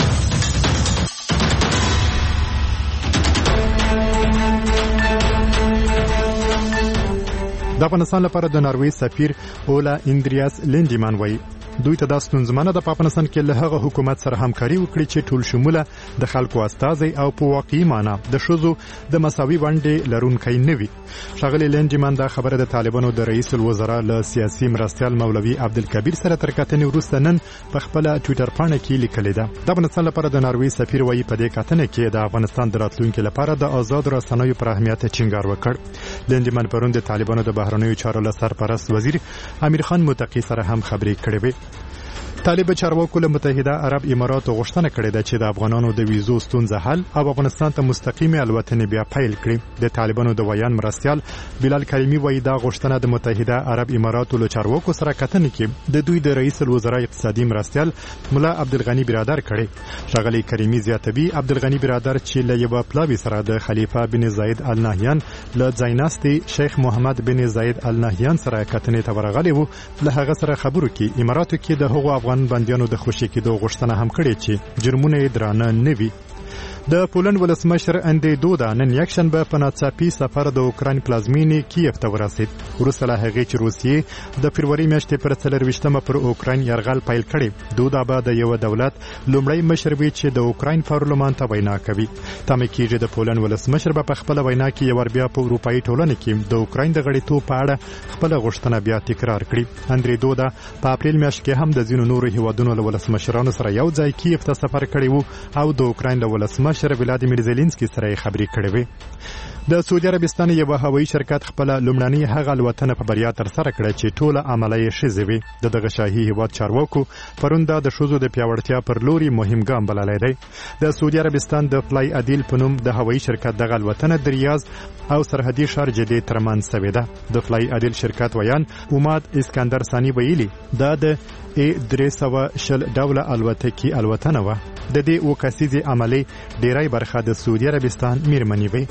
د افغانستان لپاره د ناروې سفیر اولا اندریاس لینډیمان وایي دوی ته دا ستونزمنه د افغانستان کې له هغه حکومت سره همکاري وکړي چې ټول شموله د خلکو استازي او په واقعي معنی د ښځو د مساوي ونډې لرونکي نه وي. ښاغلي لینډیمان دا خبره د طالبانو د رئیس الوزرا له سیاسي مرستیال مولوي عبدالکبیر سره تر کتنې وروسته نن په خپل ټویټر پاڼه کې لیکلې ده. د افغانستان لپاره د ناروې سفیر وایي په دې کتنه کې د افغانستان د راتلونکي لپاره د آزاد رسنیو پر اهمیت ټینګار وکړ. لینډیمان پرون د طالبانو د بهرنیو چارو له سرپرست وزیر امیر خان متقی سره هم خبرې کړې وې. طالب چارواکو له متحده عرب اماراتو غوښتنه کړې ده چې د افغانانو د ویزو ستونزه حل او افغانستان ته مستقیمه الوتنې بیا پیل کړي. د طالبانو د ویان مرستیال بلال کریمی وایي دا غوښتنه د متحده عرب اماراتو له چارواکو سره کتنې کې د دوی د رئیس الوزرا اقتصادي مرستیال مولا عبدالغنی برادر کړي. ښاغلي کریمی زیاتوي عبدالغنی برادر چې له یو پلاوی سره د خلیفہ بن زاید ال نهیان له ځایناستي شیخ محمد بن زاید ال نهیان سره کتنې ته ورغلی وو. له هغه سره خبرو کې اماراتو کې د هغو افغان بندیانو د خوشي کېدو غوښتنه هم کړې چې جرمونه یې درانه نه وي. د پولند ولسمشر اندری دودا نن یکشنبه په ناڅاپي سفر د اوکراین پلازمینې کیف ته ورسید. وروسته له هغې چې روسیې د فروری میاشتې پر 24مه پر اوکراین یرغل پیل کړی. دودا به د یو دولت لومړی مشر وي چې د اوکراین پارلمان ته وینا کوي. تمه کېږي د پولند ولسمشر به په خپل وینا کې یو بیا په اروپאי ټولنه کې د اوکراین د غړیتوب په اړه خپل غوښتنه بیا تکرار کړي. اندری دودا په اپریل میاشت کې هم د ځینو نورو هیوادونو له ولسمشرانو سره یو ځای کیف ته سفر کړی وو او د اوکراین له ولسمشر ولادیمیر زيلنسکي سره خبرې کړې وې. د سعودي عربستان یو هوایي شرکت خپل لومړنی هغه الوتنه په بریا تر سره کړه چې ټوله عملیه ښځې وي. دغه شاهي هیواد چارواکو پرون د ښځو د پیاوړتیا پر لوري مهم ګام بللی دی. د سعودي عربستان د فلای عدیل په نوم د هوایي شرکت دغه الوتنه د ریاض او سرحدي ښار جدې ترمنځ شوې ده. د فلای عدیل شرکت ویان اماد اسکندر ثانی ویلي دا د A320 ډوله الوتکې الوتنه وه. د دې وکسیزې عملي ډیری برخه د سعودي عربستان میرمنې وې.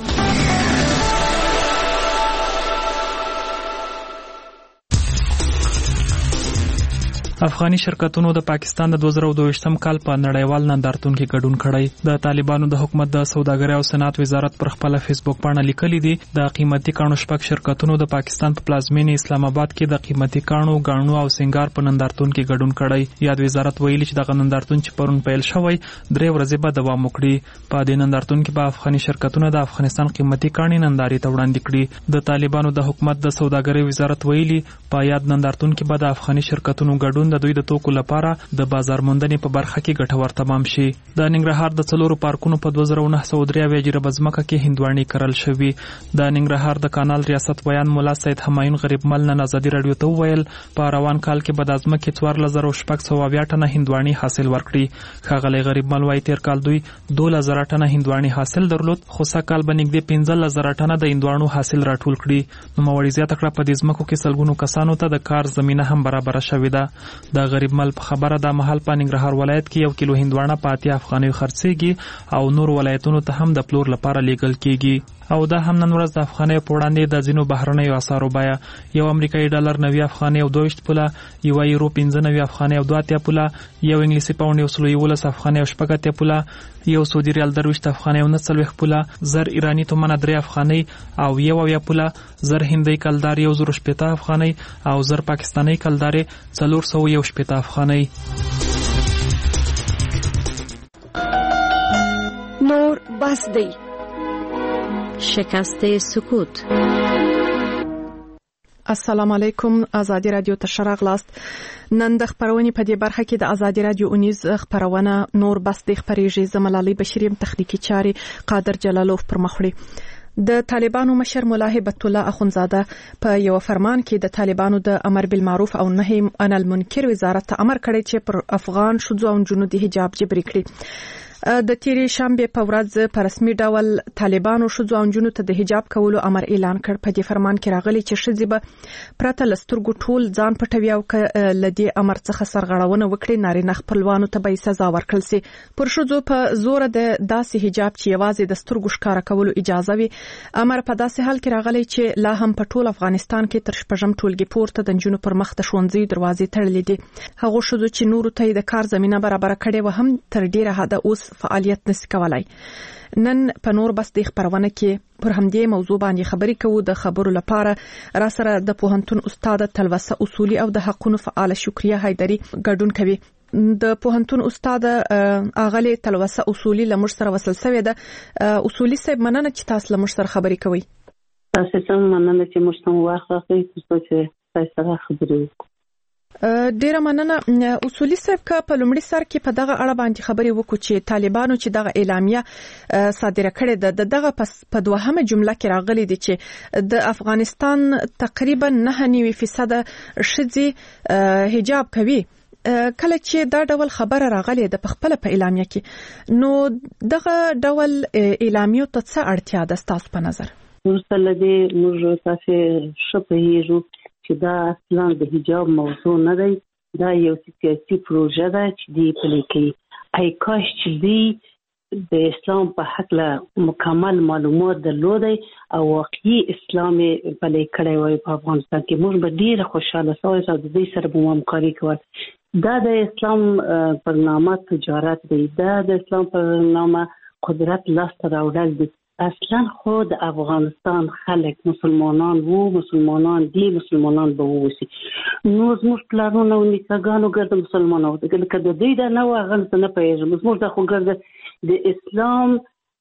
افغاني شرکتونو د پاکستان د 2022م کال په نړیوال نندارتون کې ګډون کړی. د طالبانو د حکومت د سوداګرۍ او صنعت وزارت پر خپل فیسبوک باندې لیکلي دي د قیمتي کانو شپږ شرکتونو د پاکستان په پلازمینه اسلام آباد کې د قیمتي کانو، غاڼو او سنگار په نندارتون کې ګډون کړی. یاد وزارت ویلي چې دغه نندارتون چې پرون پیل شوی 3 ورځې به دوام وکړي. په دې نندارتون کې به افغاني شرکتونه د افغانستان قیمتي کاني نندارې ته وړاندې کړي. د طالبانو د حکومت د سوداګرۍ وزارت ویلي په یاد نندارتون کې به د افغاني شرکتونو ګډون د دوی د توکو لپاره د بازار موندنې په برخه کې ګټور تمام شي. د ننګرهار د څلورو پارکونو په 2903 جریبه ځمکه کې هندواڼې کرل شوي. د ننګرهار د کانال ریاست ویان مولا سید همایون غریب مل نن ازادي رادیو ته وویل په روان کال کې به د ځمکې 4600 ټنه هندواڼې حاصل ورکړي. ښاغلی غریب مل وايي تیر کال دوی 2000 ټنه هندواڼې حاصل درلود خو سږکال به نږدې 15000 ټنه د هندواڼو حاصل راټول کړي. نوموړي زیاته کړه په دې ځمکو کې سلګونو کسانو ته د کار زمینه هم برابره شوې ده. د غریب مل په خبره د محل په ننګرهار ولایت کې 1 کیلو هندواڼه په 80 افغانیو خرڅېږي او نور ولایتونو ته هم د پلور لپاره لیږل کېږي. او دا هم نن ورځ د افغانۍ په وړاندې د ځینو بهرنیو اسعارو بیه یو امریکایي ډالر 90 افغانۍ او 22 پوله، یو یورو 95 افغانۍ او 2 پوله، یو انګلیسي پاوند 111 افغانۍ او 8 پوله، یو سعودي ریال 20 افغانۍ او 39 پوله، زر ایرانی تومنه 3 افغانۍ او 1 پوله، زر هندۍ کلدار 1080 افغانۍ او زر پاکستاني کلدار 418 افغانۍ. نور بس دی. شکست سکوت. السلام علیکم. آزادی رادیو ته شراغلاست. نن د خبرونې په دې برخه کې د آزادی رادیو اونیز خبرونه نور بس د خبرېږي. زملالي بشریم تخنیکی چاري قادر جلالوف پر مخ وړي. د طالبانو مشر مولا هیبت الله اخونزاده په یو فرمان کې د طالبانو د امر بالمعروف او نهي عن المنکر وزارت ته امر کړی چې پر افغان ښځو او نجونو د حجاب جبري کړي. د تیرې شنبه په ورځ په رسمي ډول طالبانو ښځو او نجونو ته د حجاب کولو امر اعلان کړ. په دې فرمان کې راغلي چې ښځې به پرته لسترګو ټول ځان پټوي او لدی امر څخه سرغړونه وکړي نارینه خپلوانو ته به سزا ورکړل شي. پر ښځو په زور د داسې حجاب چې یوازې د سترګو ښکارا کولو اجازه وي امر په داسې حال کې راغلی چې لا هم په ټول افغانستان کې تر شپږم ټولګي پورته د نجونو پر مخ د ښوونځي دروازې تړلې دي. هغه ښځو چې نورو ته د کار زمينه برابر کړي و هم تر ډیره حد اوس فعالیت نشي کولای. نن په نور بس د خبرونه کې پر همدې موضوع باندې خبرې کوو. د خبرو لپاره را سره د پوهنتون استاد تلوسه اصولي او د حقونو فعال شکریه حیدری ګډون کوي. د پوهنتون استاد اغلی تلوسه اصولي لمر سره وصل شوی ده. اصولي صاحب مننه چې تاسو لمر سره خبرې کوي. تاسو ته مننه چې مشتم واخلئ چې تاسو سره خبرې وکړو. ډیره مننه. اصولي صاحب کا په لومړي سر کې په دغه اړه باندې خبرې وکړو چې طالبانو چې دغه اعلامیه صادره کړې ده دغه په دوهمه جمله کې راغلي دي چې د افغانستان تقریبا 9% ښځې حجاب کوي. کله چې دا ډول خبره راغلي ده په خپل په اعلامیه کې نو دغه ډول اعلامیه ته څه اړتیا ده تاسو په نظر؟ ورسره دې موږ تاسو شپهیږو چې دا اصلا د حجاب موضوع نه دی. دا یو سیاسي پروژه ده چې دی پلي کوي. ای کاش چې دی د اسلام په حق له مکمل معلومات درلودي او واقعي اسلام پلي کړی وای په افغانستان کې موږ به ډیر خوشاله شو چې د دې سره به همکاري کول. دا د اسلام پر نامه تجارت دی. دا د اسلام پر نامه قدرت لاس ته راوړل دي. اصلا خود افغانستان خلک مسلمانان دی مسلمانان به ووسی. نو زموږ پلانونه او نیکاګانو ګرځي مسلمانانو دغه د دې د نو غلط نه پیژنم. زموږ د خو ګرځي د اسلام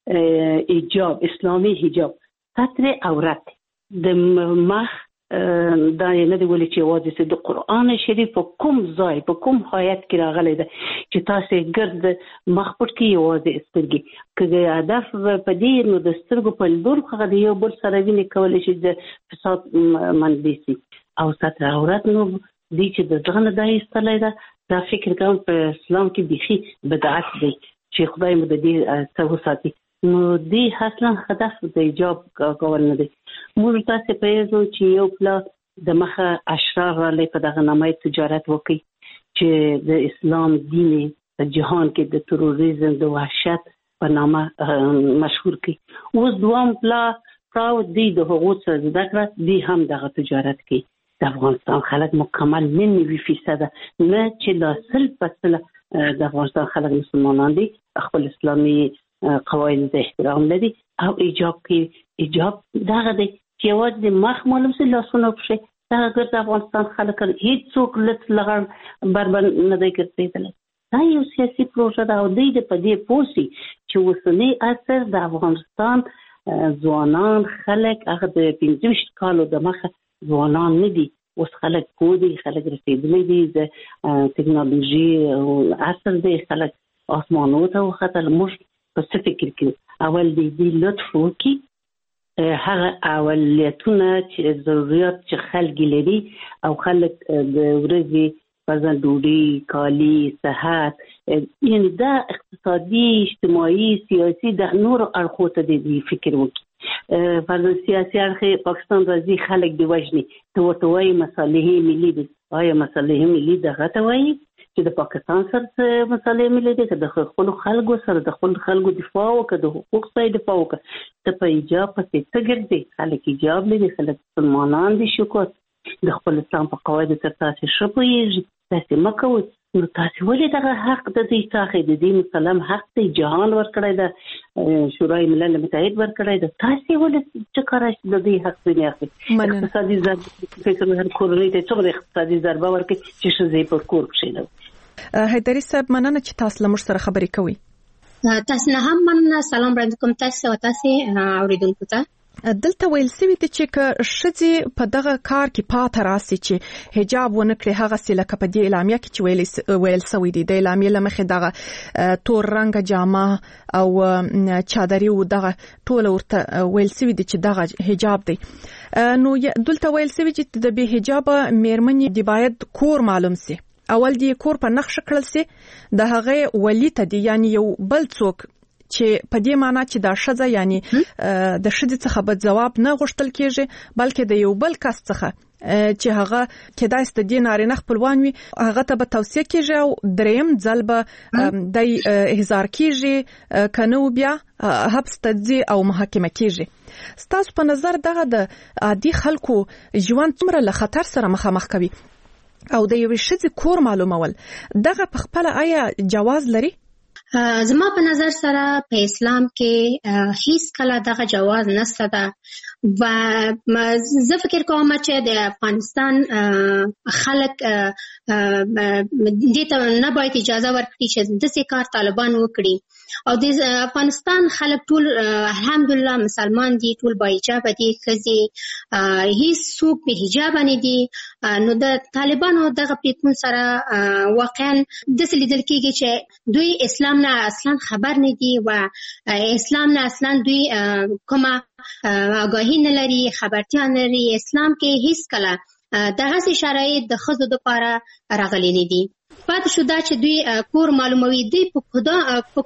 حجاب اسلامي حجاب ستر عورت د مخ دا نه دی ولې چې واځي د قران شریف په کوم ځای په کوم آیت کې راغلی ده چې تاسو ګرد مخ پټ کې واځي سترګي کله هدف په دې نو د سترګو په لور خغه دی یو بل سره ویني کولای شي د فساد منډي او ستر عورت نو دې چې د ځان د ایستلای دا فکر کوم په اسلام کې بيخي بدعت دی چې خدای مو د دې څو ساتي. نو دې اصلا هدف د حجاب کول نه دی. موږ تاسو په یوه چې یو پلا د مخه اشرار علی په دغه نامه تجارت وکړي چې د اسلام دین په جهان کې د تروریزم د وحشت په نامه مشهور کړي. اوس دوام پلا پراو دی د حقوق سره ذکر دی هم دغه تجارت کوي. د افغانستان خلک مکمل 90% نه چې لا 100% د افغانستان خلک مسلمانان دي خپل اسلامي قواعد د احترام لري او ایجاب کې ایجاب دغه دی چې یوازې د مخ معلوم سي لاسونه پښه دا ګرځي افغانستان خلک هیڅ څوک لټ لغړ بربند نه دی ګرځیدل. دا یو سیاسي پروژه ده او د دې پوسی چې وسنی اثر د افغانستان ځوانان خلک هغه د 15 کالو د مخه ځوانان نه دي. اوس خلک کودي خلک رسیدلي دي د ټکنالوژي او اثر دی خلک اسمانو ته وختل. موږ په فکر کې اول دې لطف وکړي هغه اولیتونه چې ضرورت چې خلک لري او خلک د ورځې مثلا ډوډۍ کالي صحت یعنی دا اقتصادي اجتماعي سیاسي د نور اړخو ته دې فکر وکړي. فرض سیاسي اړخ پاکستان راځي خلک دی وژني ته ورته وایي مصالحې ملي دي. آیا مصالحې ملي دغه ته وایي چې د پاکستان سره مصالحې ملي دي چې د خپل خلکو سره د خپل خلکو دفاع وکړي د حقوق ځای دفاع وکړي. ته په ایجاب پسې څه ګرځي خلک ایجاب لري خلک مسلمانان دي شکر د خپل اسلام په قواعد سره تاسو شپهیږي تاسو مکوئ. نو تاسو ولې دغه حق د دې څخه د دې مسلم حق ته جهان ورکړی ده شورای ملل متحد ورکړی ده تاسو ولې چې کارای د دې حق نه اخلي. اقتصادي ضربه فکر هر کورنۍ ته څومره اقتصادي ضربه ورکړي چې شزې پر کور کښینو. حیدری صاحب مننه چې تاسو لمر سره خبرې کوي. تاسو نه هم مننه. سلام وړاندې کوم تاسو او تاسو اوریدونکو ته. دلته ویل سوي چې ک شذي په دغه کار کې پات راسي چې حجاب ونکړي هغه سلکه په دې اعلامیه کې چې ویل سوي دي د اعلامیه لمخه دغه تور رنگ جامه او چادري او دغه ټول ورته ویل سوي دي چې دغه حجاب دی. نو دلته ویل سوي چې د به حجاب مېرمنې دی باید کور معلوم سي. اول دی کور په نقش کړل سي د هغه ولی ته دی یعنی یو بل څوک چې په دې معنی چې دا شذ یعنی د شذ څخه به جواب نه غوښتل کیږي بلکې د یو بل کس څخه چې هغه کېدای ست د نارینه خپلوان وي هغه ته به توصیه کیږي او دریم ځل به د احضار کیږي کنو بیا حبس تدزي او محاکمه کیږي. ستاسو په نظر دغه د عادي خلکو ژوند څومره له خطر سره مخامخ کوي او د یو شذ کور معلومول دغه په خپل آیا جواز لري؟ زما په نظر سره په اسلام کې هیڅ کله دغه جواز نشته ده و زه فکر کوم چې د افغانستان خلک دې ته نه باید اجازه ورکړي چې داسې کار طالبان وکړي او د افغانستان خلک ټول الحمدلله مسلمان دي ټول با حجاب دي ښځې هیڅ څوک به حجاب نه دي. نو د طالبانو دغه پریکون سره واقعا داسې لیدل کېږي چې دوی اسلام نه اصلا خبر نه دي و اسلام نه اصلا دوی کومه آگاهی نه لري خبرتیا نه لري. اسلام کې هیڅ کله دغه شرایط د ښځو لپاره راغلي نه دي. پاتې شو دا چې دوی کور معلوموي دوی په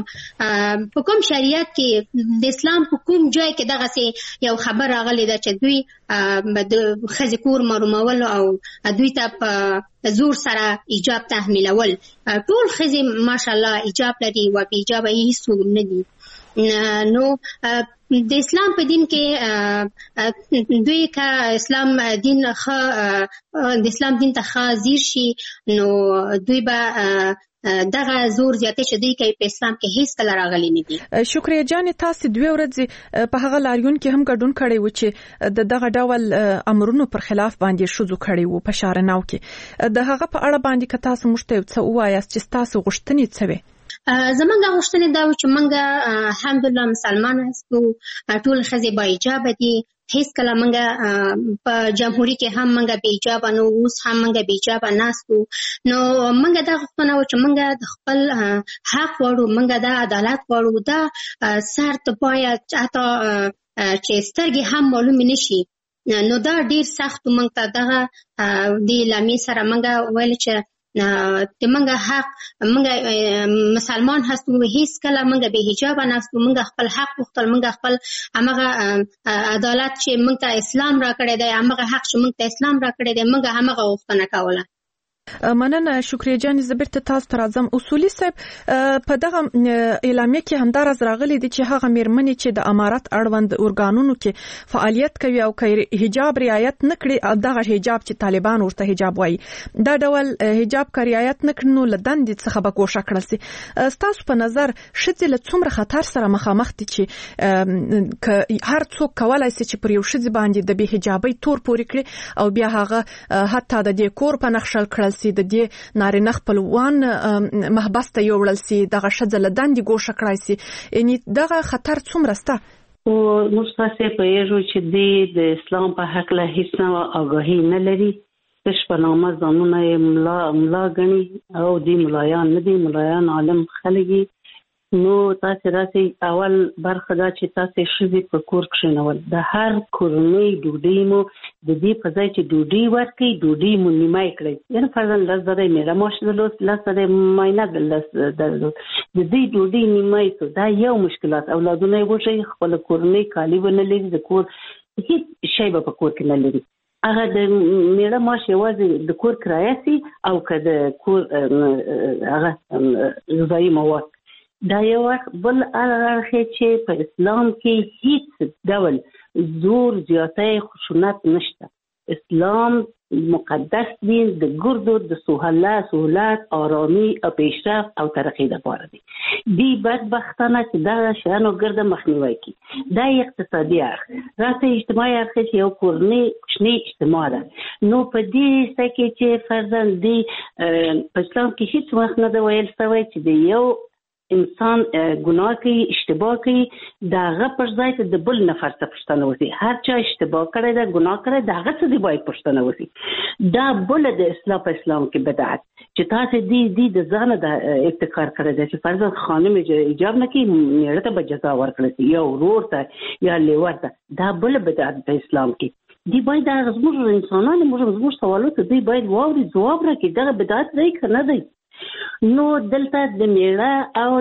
کوم شریعت کې د اسلام په کوم ځای کې دغه سي یو خبر راغلی دا چې دوی د ښځې کور معلومول او دوی ته په زور سره حجاب تحمیلول. ټول ښځې ماشاءالله حجاب لري او بې حجابه هیڅ نه دي. نو د اسلام په دین کې دوی که اسلام دین د اسلام دین ته ښه ځیر شي نو دوی به دغه زور زیاتې شدي کوي په اسلام کې هیڅ کله راغلي نه دي. شکریه جان تاسو دوی ورځ په هغه لاریون کې هم ګډون کړی و چې دغه ډول امرونو پر خلاف باندې شذو کړی وو په شارناو کې د هغه په اړه باندې که تاسو مشته څه وایاست چې تاسو غوښتنې څه وي؟ زمونږ غوښتنې دا و چې مونږ الحمدلله مسلمان یو ټول ښځې با حجاب دي هیڅ کله مونږ په جمهوریت کې هم مونږ بې حجاب نه اوس هم مونږ بې حجاب ناستو. نو مونږ دا غوښتنه و چې مونږ د خپل حق غواړو مونږ د عدالت غواړو دا سر ته باید حتی چې سترګې هم معلومې نشي. نو دا ډیر سخت مونږ ته دغه د اعلامیې سره مونږ ویل چې د منګه حق منګه مسلمان هستو هیڅ کله منګه به حجاب نهستو منګه خپل حق وختل منګه خپل هغه عدالت چې منګه ته اسلام را کړی دی هغه حق چې منګه ته اسلام را کړی دی منګه هغه وختنه کوله. مننه شکریه جان زبرت تاسو تر اعظم اصولي صاحب په دغه اعلامیه کې همدار راغلي دي چې هغه مېرمنې چې د امارات اړوند اورګانونو کې فعالیت کوي او حجاب رعایت نکړي دغه حجاب چې طالبان ورته حجاب وایي دا ډول حجاب کا رعایت نکړنو لدند څخه به کوشش کړل سي. تاسو په نظر شذ له څومره خطر سره مخامخ دي چې هر څوک کولای شي چې پر یو شذ باندې د به حجابي تور پوري کړي او بیا هغه حتی د دې کور په نقشل کړل سي د دې نارینه خپلوان محبس ته یوړل سي دغه شذ له دندې ګوښه کړای سي یعنی دغه خطر څومره سته؟ او موږ تاسو په یو چې د اسلام په حق له هیڅ نه آگاهی نه لري تش په نامه ځانونه ملا غني او د ملایان نه دي ملایان عالم خلګي. نو تاسو راځي اول برخه دا چې تاسو شذ په کور کښینول د هر کورنۍ ډوډۍ مو د دې په ځای چې ډوډۍ ورکړي ډوډۍ مو نیمای کړئ یعنی فرضاً لږه میرا ماشدلوس لږه ماینه د دې ډوډۍ نیمای څه دا یو مشکلات اولادونه وشي خپل کورنۍ کالی ونه لري د کور هیڅ شی په کور کې نه لري هغه د میرا ماش یوازې د کور کرایه سي او که د کور هغه غذایي مواد دا یو بل اړخ چې په اسلام کې هیڅ ډول زور زیاتی خشونت نشته. اسلام مقدس دین د ګردو د سهولت آرامي او پیشرفت او ترقی لپاره دی. دی بدبختانه چې دا شیانو ګرده مخنیوي کوي. دا اقتصادي اړخ راته اجتماعي اړخ چې یو کورنۍ کوچنی اجتماع ده نو په دې ځای کې چې فرضاً دی په اسلام کې هیڅ وخت نه دی ویل شوی چې د یو انسان ګناه کوي اشتباه کوي داغه پر ځای ته د بل نفر څخه پوښتنه وکړي هر چا اشتباه کړی دا ګناه کړی داغه څه دی باید پوښتنه وکړي دا بل د اسلام کې بدعت چې تاسو دې د ځان د ابتکار کړی دی چې فرض خانم ایجاب نه کوي میړه ته به جزا ورکړي یا ورور ته یا لیور ته دا بل بدعت په اسلام کې دی باید دا زموږ انسانان موږ سوالات دی باید واوري جواب راکړي دا بدعت دی که نه دی نو دلته د میړه او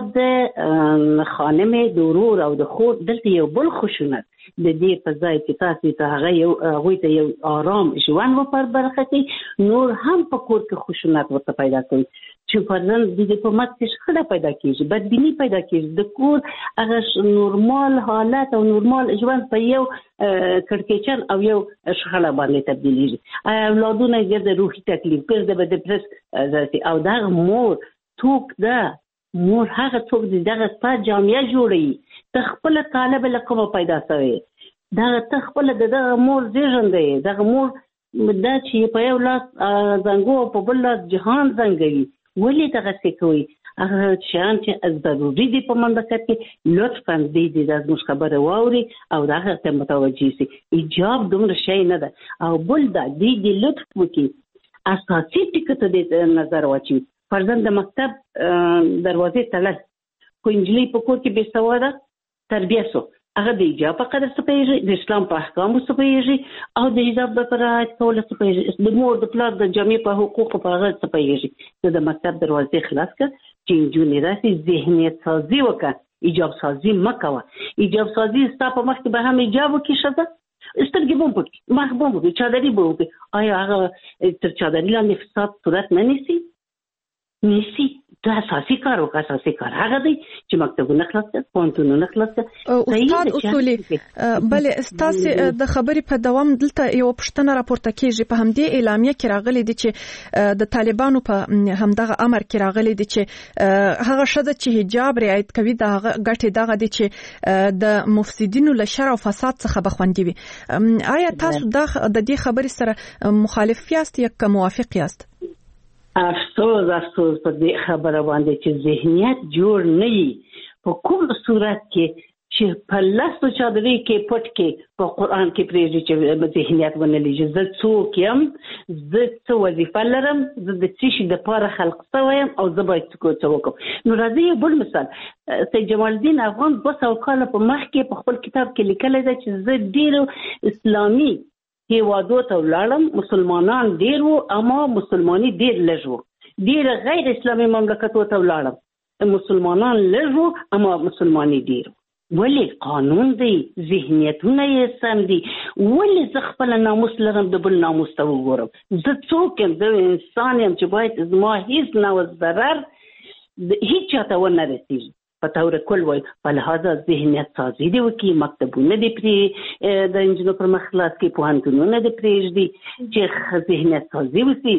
د خانم د ورور او د خور دلته یو بل خشونت د دې په ځای کې تاسو ته هغوی ته یو آرام ژوند وپربرخه کوي نور هم په کور کې خشونت ورته پیدا کوي چې فرضاً د ډیپلومات کې شخړه پیدا کېږي بدبیني پیدا کېږي د کور هغه نورمال حالت او نورمال ژوند په یو کړکېچن او یو شخړه باندې تبدیلېږي اولادونه یې د روحي تکلیف ګرځي به ډپرس او دا مور څوک ده مور هغه څوک دی دغه ستا جامعه جوړوي ته خپله طالب له کومه پیدا شوی دغه ته خپله د دغه مور زېږنده دغه مور دا چې په یو لاس زنګو او په بل لاس جهان زنګوي ولې دغسې کوي هغه شیان چې ضروري دي په مملکت کې لطفا دې دا زموږ خبره واوري او دغه ته متوجه شي ایجاب دومره شی نه ده او بل دا دې لطف وکړي اساسي ټکو ته دې نظر واچوي فرضاً د مکتب دروازې تړل خو نجلۍ په کور کې بې سواده تربیه سو هغه د حجاب په قدر څه پوهېږي د اسلام په احکامو څه پوهېږي او د حجاب په رعایت کولو څه پوهېږي د مور د پلار د جامې په حقوقو په هغه څه پوهېږي نو د مکتب دروازې خلاص کړه چې نجونې راسي ذهنیت سازي وکړه ایجاب سازي مه کوه ایجاب سازي ستا په مخ کې به هم ایجاب وکړي ښځه سترګې به هم پټ مخ به هم وکړي چادري به وکړي آیا هغه تر چادري لاندې فساد صورت نه نیسي نیسی دا اساسي کار او اساسي کار هغه دی چې مکتبونه خلاص کړي پوهنتونونه خلاص کړي استاد اصولي بل استاسي د خبرې په دوام دلته یو پښتنه راپورته کیږي په همدې اعلامیه کې راغلي دي چې د طالبانو په همدغه امر کې راغلي دي چې هغه شته چې حجاب رعایت کوي دا غټي دغه دي چې د مفسدینو له شر او فساد څخه بخوندي وي آیا تاسو د دې خبرې سره مخالف یاست یا که موافق یاست افسوس په دې خبره باندې چې ذهنیت جوړ نه وي په کوم صورت کې چې په لاسو چادري کې پټ کې په قرآن کې پرېږدي چې ذهنیت ونه لېږي زه څوک یم زه څه وظیفه لرم زه د څه شي دپاره خلق شوی یم او زه باید څه وکړم نو راځئ یو بل مثال سید جمال الدین افغان 200 کاله په مخکې په خپل کتاب کې لیکلی دی چې زه ډېرو اسلامي هیوادو ته ولاړم مسلمانان ډیر وو اما مسلمانۍ ډیر لږ وو ډیر غیر اسلامي مملکتو ته ولاړم مسلمانان لږ وو اما مسلمانۍ ډیر ولې قانون دی ذهنیتونه یې سم دي ولې زه خپل ناموس لرم د بل ناموس ته وګورم زه څوک یم زه انسان یم چې باید زما هیڅ نوع ضرر هیڅ چاته ونه رسیږي په طور کل وای په لحاظه ذهنیت سازي دی وکي مکتبونه دي پرې د انجینر پر مخ خلاص کې پوهنتونونه دي پرېږدي چې ذهنیت سازي وکي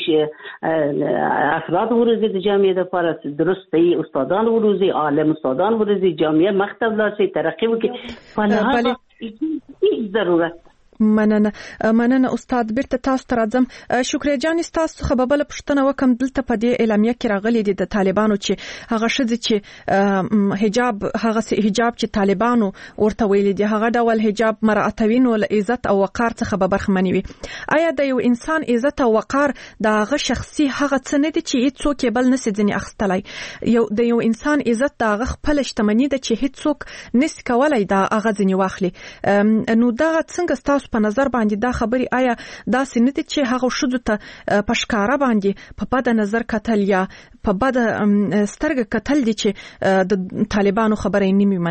ستایي افراد ورزي د جامعې لپاره درست استادان ورزي عالم استادان ورزي جامعه مکتب لاسي ترقی وکي په لحاظه هیڅ ضرورت مننه استاد بیرته تاسو ته راځم شکریا جان تاسو خبره پښتنه وکم دلته په دې اعلامیه کې راغلي دي د طالبانو چې هغه شذ چې حجاب چې طالبانو ورته ویلي دي هغه ډول حجاب مراعاتوي نو عزت او وقار څخه به برخمنوي وي آیا د یو انسان عزت او وقار د هغه شخصي هغه څه نه دي چې هیڅوک بل نسي ځنی اخستلای د یو انسان عزت د هغه خپل شتمنۍ ده چې هیڅوک نس کولای دا هغه ځنی واخلي نو دا څنګه تاسو په نظر باندې دا خبري آیا دا سنت چې هغه شذ ته پشکاره باندې په بد نظر کتل یا په بد سترګ کتل دي چې د طالبانو خبرې نیمه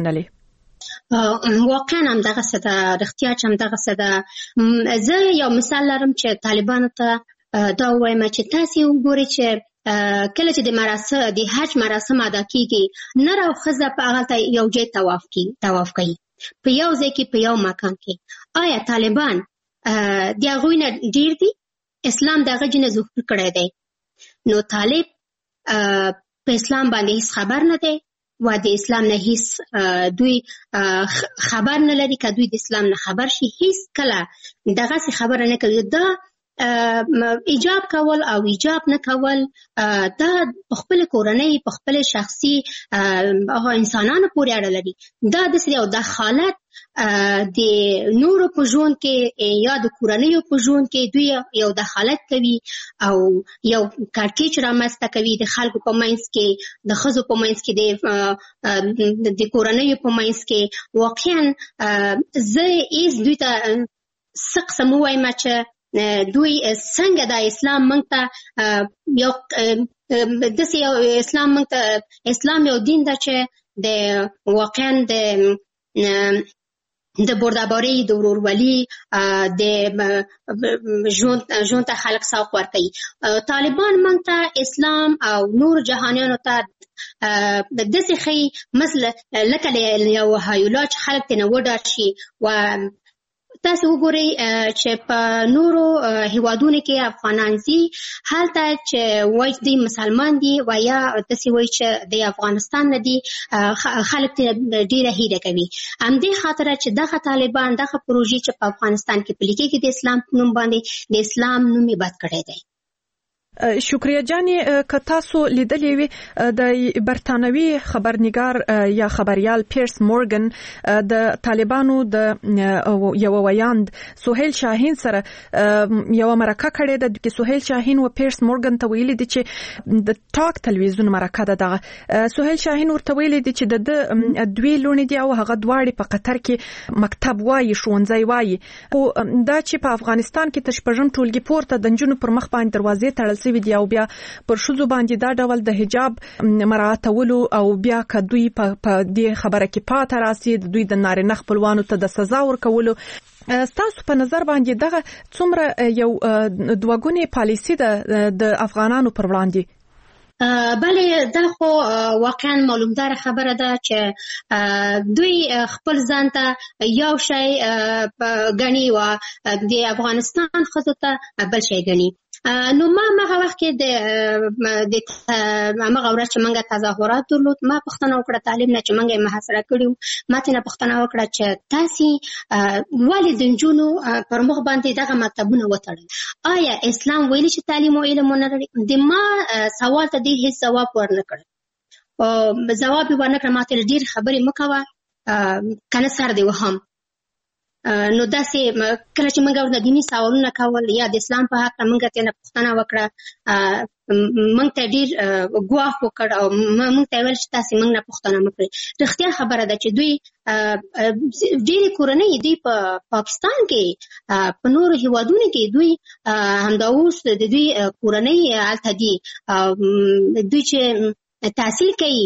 منلې واقعا هم دغه څه ده رښتیا چې هم دغه څه ده زه یو مثال لرم چې طالبانو ته دا وایم چې تاسو وګورئ چې کله چې د حج مراسم ادا کیږي نر او ښځه په هغه یو ځای طواف کوي په یو ځای کې په یو مکان کې آیا طالبان د هغوی نه ډیر دي اسلام دغه جنه ظهور کړی دی نو طالب په اسلام باندې هیڅ خبر نه دی و د اسلام نه هیڅ دوی خبر نه لري که دوی د اسلام نه خبر شي هیڅ کله دغه څه خبره نه کوي دا ایجاب کول او ایجاب نه کول دا خپل کورنۍ په خپل شخصي انسانانو پورې اړه لري. دا د سری او د حالت د نورو په ژوند کې یا د کورنیو په ژوند کې دوی یو د حالت کوي او یو کارکېچ رامنځته کوي د خلکو په منځ کې، د ښځو په منځ کې، د کورنیو په منځ کې. واقعا زه هیڅ دوی ته څه قسم ووایم چې دوی څنګه د اسلام موږ ته یو داسې یو اسلام یو دین ده چې د واقعا د بردباري، د ورورولي، د ژوند ته خلک سوق ورکوي. طالبان موږ ته اسلام او نور جهانیانو ته داسې ښیي مثل لکه یو هیولا چې خلک ترې نه وډار شي. و تاسو وګورئ چې په نورو هیوادونو کې افغانان دي، هلته چې وایي دوی مسلمان دي و یا داسې وایي چې د افغانستان نه دي، خلک ډېره هیله کوي. همدې خاطره چې دغه طالبان دغه پروژې چې په افغانستان کې پلي کېږي د اسلام په نوم باندې، د اسلام نوم یې بد کړی دی. شکریه جانې، که تاسو لیدلی وي د برتانوي خبرنګار یا خبریال پیرس مورګن د طالبانو د یو ویاند سهیل شاهین سره یو مرکه کړې ده، چې سهیل شاهین و پیرس مورګن ته ویلي دي چې د ټاک تلویزیون مرکه ده. دغه سهیل شاهین ورته ویلي دي چې د دوی لونې دي او هغه دواړې په قطر کې مکتب وایي، ښوونځی وایي. خو دا چې په افغانستان کې تر شپږم ټولګي پورته د نجونو پر مخ باندې دروازې تړل ویدي او بیا پر ښځو باندې دا ډول د حجاب مراعاتولو او بیا که دوی په دې خبره کې پاته راسي، دوی د نارینه خپلوانو ته د سزا ورکولو، ستاسو په نظر باندې دغه څومره یو دوګونی پالیسي ده د افغانانو پر وړاندې؟ بله دا خو واقعا معلومدار خبره ده چې دوی خپل ځان ته یو شی ګڼي و د افغانستان ښځو ته بل شی ګڼي. نو ما هغه وخت کې د هغه ورځ چې موږ تظاهرات درلود، ما پوښتنه وکړه تعلیم نه چې موږ یې محاصره کړي وو. ما ترې پوښتنه وکړه چې تاسې ولې د نجونو پر مخ باندې دغه مکتبونه وتړل؟ آیا اسلام ویلي چې تعلیم او علم ونه لري؟ د ما سوال ته دې هیڅ ځواب ورنه کړ. ځواب یې ورنه کړ، ما ته ډېر خبرې مه کوه کنه سر دې وهم. نو داسې کله چې موږ ورته دیني سوالونه کول یا د اسلام په حق موږ ترې پوښتنه وکړه، موږ ته ډېر ګواښ وکړ او موږ ته ویل چې تاسې موږ نه پوښتنه مه کړئ. رښتیا خبره ده چې دوی ډېرې کورنۍ دوی په پاکستان کې په نورو هیوادونو کې دوی همدا اوس د دوی کورنۍ هلته دي، دوی چې تحصیل کوي.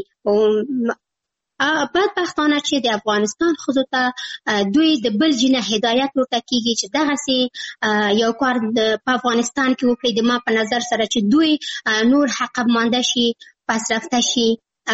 بدبختانه چې د افغانستان ښځو ته دوی د بل جنه هدایت ورته کېږي چې دغسې یو کار په افغانستان کې وکړي. د ما په نظر سره چې دوی نور عقب مانده شي، پسرفته شي،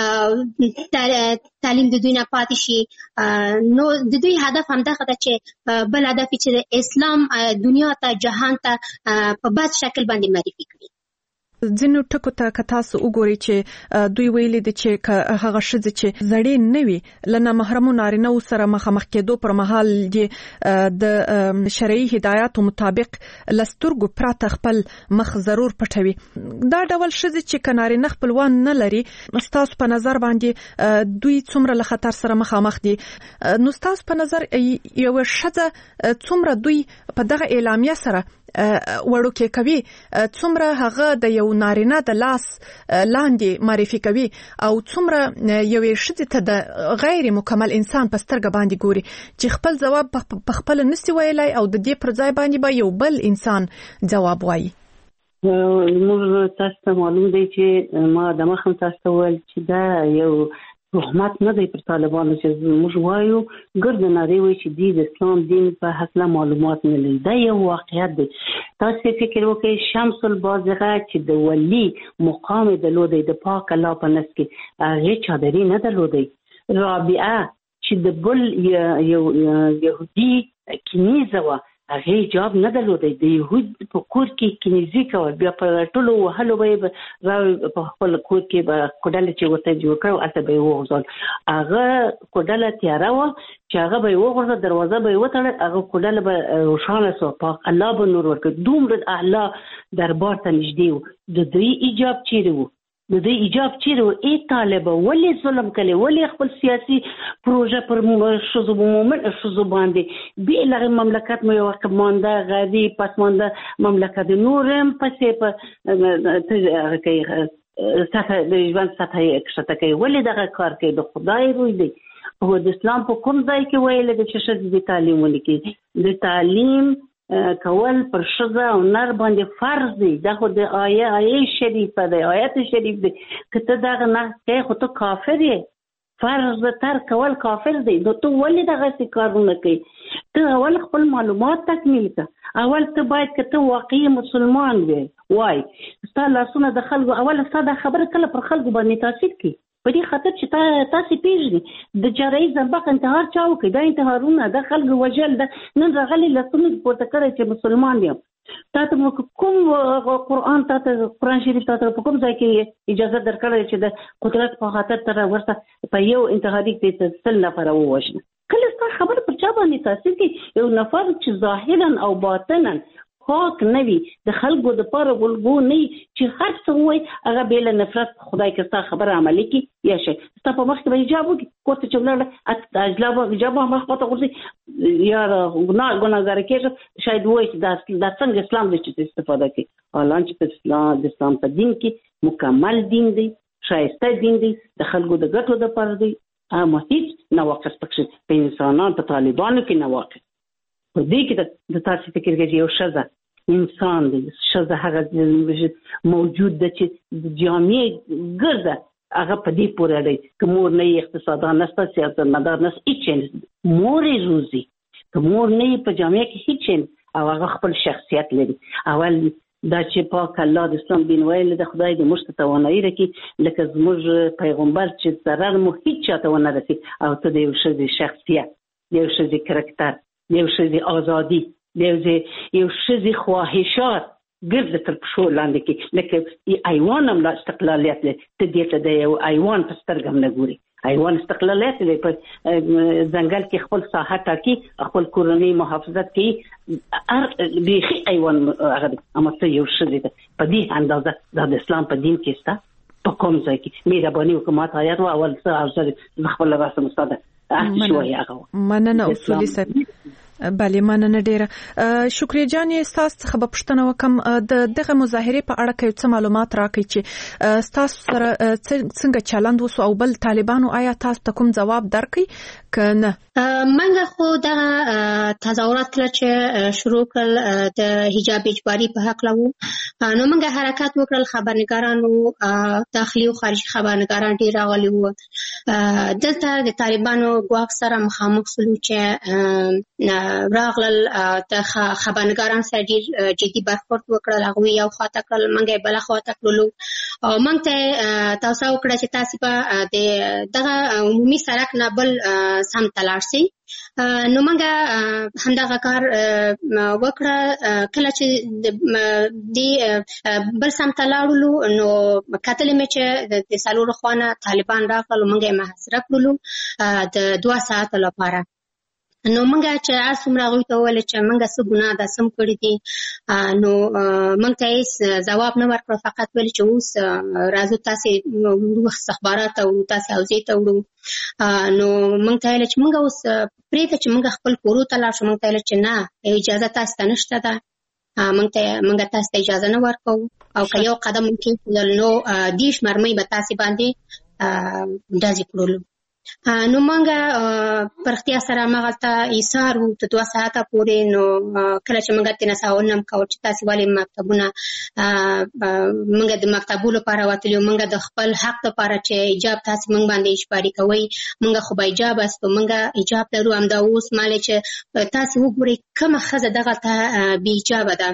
تعلیم د دوی نه پاتې شي. نو د دوی هدف همدغه ده چې بل هدف چې اسلام دنیا ته، جهان ته په بد شکل باندې معرفي کړي. ځینو ټکو ته که تاسو وګورئ چې دوی ویلي دي چې هغه ښځې چې زړې نه وي له نامحرمو نارینه‌و سره مخامخ کېدو پر مهال یې د شرعي هدایاتو مطابق له سترګو پرته خپل مخ ضرور پټوي. دا ډول ښځې چې که نارینه خپلوان نه لري، ستاسو په نظر باندې دوی څومره له خطر سره مخامخ دي؟ نو ستاسو په نظر یوه ښځه څومره دوی په دغه اعلامیه سره وړوکې کوي، څومره هغه د یو نارینه د لاس لاندې معرفي کوي او څومره یوې ښځې ته د غیر مکمل انسان په سترګه باندې ګوري چې خپل ځواب په خپله نسي ویلی او د دې پر ځای باندې به یو بل انسان ځواب وایي. موږ تاسو ته معلوم دی چې ما د مخم تاسو ته ویل چې دا یو تهمت نه دی پر طالبانو چې موږ وایو ګرد نړۍ وایي چې دوی د اسلام دین په هکله معلومات نه لري. دا یو واقعیت دی. تاسو فکر وکړئ شمس البازغه چې د ولی مقام درلودی د پاک الله په نس کې هغې چادري نه درلودی. رابعه چې د بل یهودي کنیزه وه هغه جواب نه درلودی. د يهود په کور کې کنيزي کول، بیا په ټولو وهلو به په خپل کور کې به کوډل چې ورته جوړ کړو اته به وغورځول. هغه کوډل تیاره و چې هغه به وغورځول، دروازه به وتړل، هغه کوډل به روښانه سو، پاک الله به نور ورکړ. دومره اعلی دربار ته نږدې و. د دې ایجاب چیرې و؟ د دې ایجاب چیرې و؟ ای طالب ولې ظلم کوي؟ ولې خپل سیاسي پروژه پر شذو باندې به لغه مملکت مو یو کمانده غادي پسمانده مملکت نورم پسې په کوي ساته د ژوند ساته کښته کوي. ولې دغه کار کوي؟ د خدای روی دی. او د اسلام په کوم ځای کې ویل د چې د تعلیم ولکې د تعلیم کول پر شذا او نر باندې فرض دی. دا خو د آیه شریفه دی، آیت شریف دی. کته دا نه کوي خو ته کافر یې. فرض تر کول کافر دی. نو ته ولې دغه کارونه کوي؟ ته اول خپل معلومات تکمیل کړه. اول ته باید کته واقعي مسلمان وای. ستاسو لاسونه د خلکو اول ستاسو خبره کله پر خلکو باندې تاثیر کوي. په دې خاطر چې تاسو پیژنئ د جاري زنبق انتحار چا وکړي. دا انتحارونه د خلکو وجل ده. نن راغلي لاسونه پورته کړی چې مسلمان یم. تاسو کوم قرآن تاسو قرآن شریف تاسو په کوم ځای کې اجازه درکړی چې د قدرت په خاطر تر ورته په یو انتحاري کې تسل نفر ووژني؟ کله ستاسو خبر پر چا باندې تاثیر کوي؟ یو نفر چې ظاهرا او باطنا پاک نه وي، د خلکو د پاره ګلګو نه چې هر څه وایي هغه بل نفرت خدای که ستاسو خبره عملي کی یا شي ستاسو په مخ کې به حجاب وکړي، کوته چولړه اجلاب حجاب هم خپل ورسي یا ګناګار کېږي. شاید وایي چې دا څنګه اسلام دې چې استفاده کوي. حالان چې د اسلام په دین کې مکمل دین دی، شایسته دین دی، د خلکو د ګټو د پاره دی. اما هیڅ نواقص پکې په انسانانو په طالبانو کې نواقص په دې کې د تاسو فکر کې یو شذا انسان دی. شذا هغه موجود د چې د جامعه ګرځه هغه په دې پورې دی که مور نه اقتصادا نسته سیاست مدار نس هیڅ مور روزي که مور نه په جامعه کې هیڅ او هغه خپل شخصیت لري. اول دا چې پاک الله د اسلام دین ویل د خدای د مشت توانایي راکړي لکه زموږ پیغمبر چې ضرر مو هیڅ چاته ونه رسي او ته د یو شذي شخصیت، د یو شذي کرکټر، د یو شذي ازادي، یو شذي خواهشات ګرځي تر پښو لاندې کې لکه ایوان هم لا استقلالیت لري. ته دې ته د یو ایوان په سترګه هم نه ګوري. ایوان استقلالیت لري، په ځنګل کې خپل ساحه ټاکي، خپل کورنۍ محافظت کوي، هر بیخي ایوان هغه اما ته یو شذي ده. په دې اندازه د اسلام په دین کې ستا په کوم ځای کې مهرباني وکړه آیات او اول څه ارزه خپل راسه مستاده شوی هغه مننه اصولي صاحب. بله مننه ډیره. شکریا جان تاسو څخه به پوښتنه وکم د دغه مظاهره په اړه کې څه معلومات راکړئ چې تاسو سره څنګه چلند وسو او بل طالبانو آیا تاسو ته کوم جواب درکړي کنه؟ منګه خو دا تظاهرات کله چې شروع کړل د حجاب اجباري په حق لوو نو منګه حرکت وکړل. خبرنګارانو داخلي او خارجي خبرنګاران ډیر راغلي وو. دلته د طالبانو ګواښ سره مخامخ شول چې راغلل د خبرنګاران سره ډیر جدي برخورد وکړل. هغه یو خاطر کړل منګه بل خاطر کړلو او موږ ته تاسو وکړه چې تاسو په دغه عمومي سړک نه بل سم تلاړ شئ. نو موږ همدغه کار وکړه. کله چې د بل سم تلاړلو نو کتل مې چې د سالور خوانه طالبان راغلل. موږ یې محاصره کړلو د 2 ساعت لپاره. نو منګه چې اسمره غوي ته ول چې منګه څه ګناه ده سم کړی دي نو منګ ته هیڅ جواب نه ورکړ. فقط ویل چې اوس راځو تاسو وخت اخبارات او تاسو اوځي ته وړو. نو منګ ته ویل چې منګه اوس پرېږه چې منګه خپل کورو ته لاړ شو. منګ ته ویل چې نه اجازه تاسو ته نشته ده. منګه تاسو ته اجازه نه ورکو او که یو قدم کې نو دیش مرمۍ به تاسو باندې دازي کړلو. نو منګه پرختیا سره مغلطه ایثار وو ته 2 ساعته پورې. نو کله چې منګه تنه ساونم کاو چې تاسو والی مکتبونه منګه د مکتبو لپاره وتلو. منګه د خپل حق لپاره چې ایجاب تاسو منګ باندې اجباري کوي. منګه خو به ایجاب است منګه ایجاب لرو. هم دا اوس مال چې تاسو وګورئ کومه خزه دغه ته بی ایجاب ده.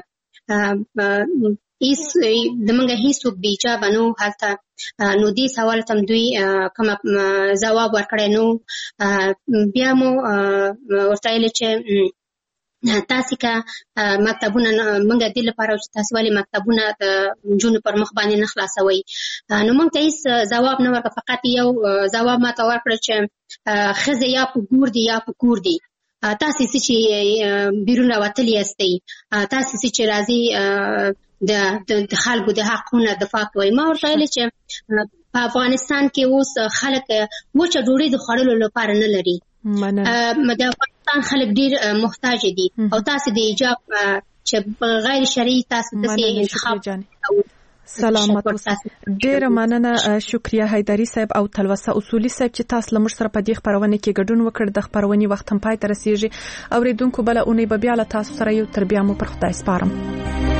ایس د منګه هیڅوک بی ایجاب نو حالت نو دې سوال تم دوی کوم جواب ورکړی. نو بیا مو ورته ویل چې تاسو کا مکتبونه موږ د لپاره چې تاسو ولې مکتبونه د جون پر مخ باندې نه خلاصوي نو موږ ته هیڅ جواب نه ورکړ فقط یو جواب ماته ورکړ چې خزه یا په ګور دی یا په کور دی تاسو چې بیرون راوتلی یاستئ تاسو چې راځي د خلکو د حقونو دفاع کوي ما ورته ویل چې په افغانستان کې اوس خلک وچه ډوډۍ د خوړلو لپاره نه لري د افغانستان خلک ډیر محتاج دي او تاسو د ایجاب چې غیر شرعي تاسو د انتخاب سلامت ډیر مننه شکریا حیدری صاحب او تلوسه اصولي صاحب چې تاسو لمر سره په دې خبرونه کې ګډون وکړ د خبرونې وخت هم پای ته رسیږي اوریدونکو بل اونۍ به بیا له تاسو سره یو تربیه مو پر خدای سپارم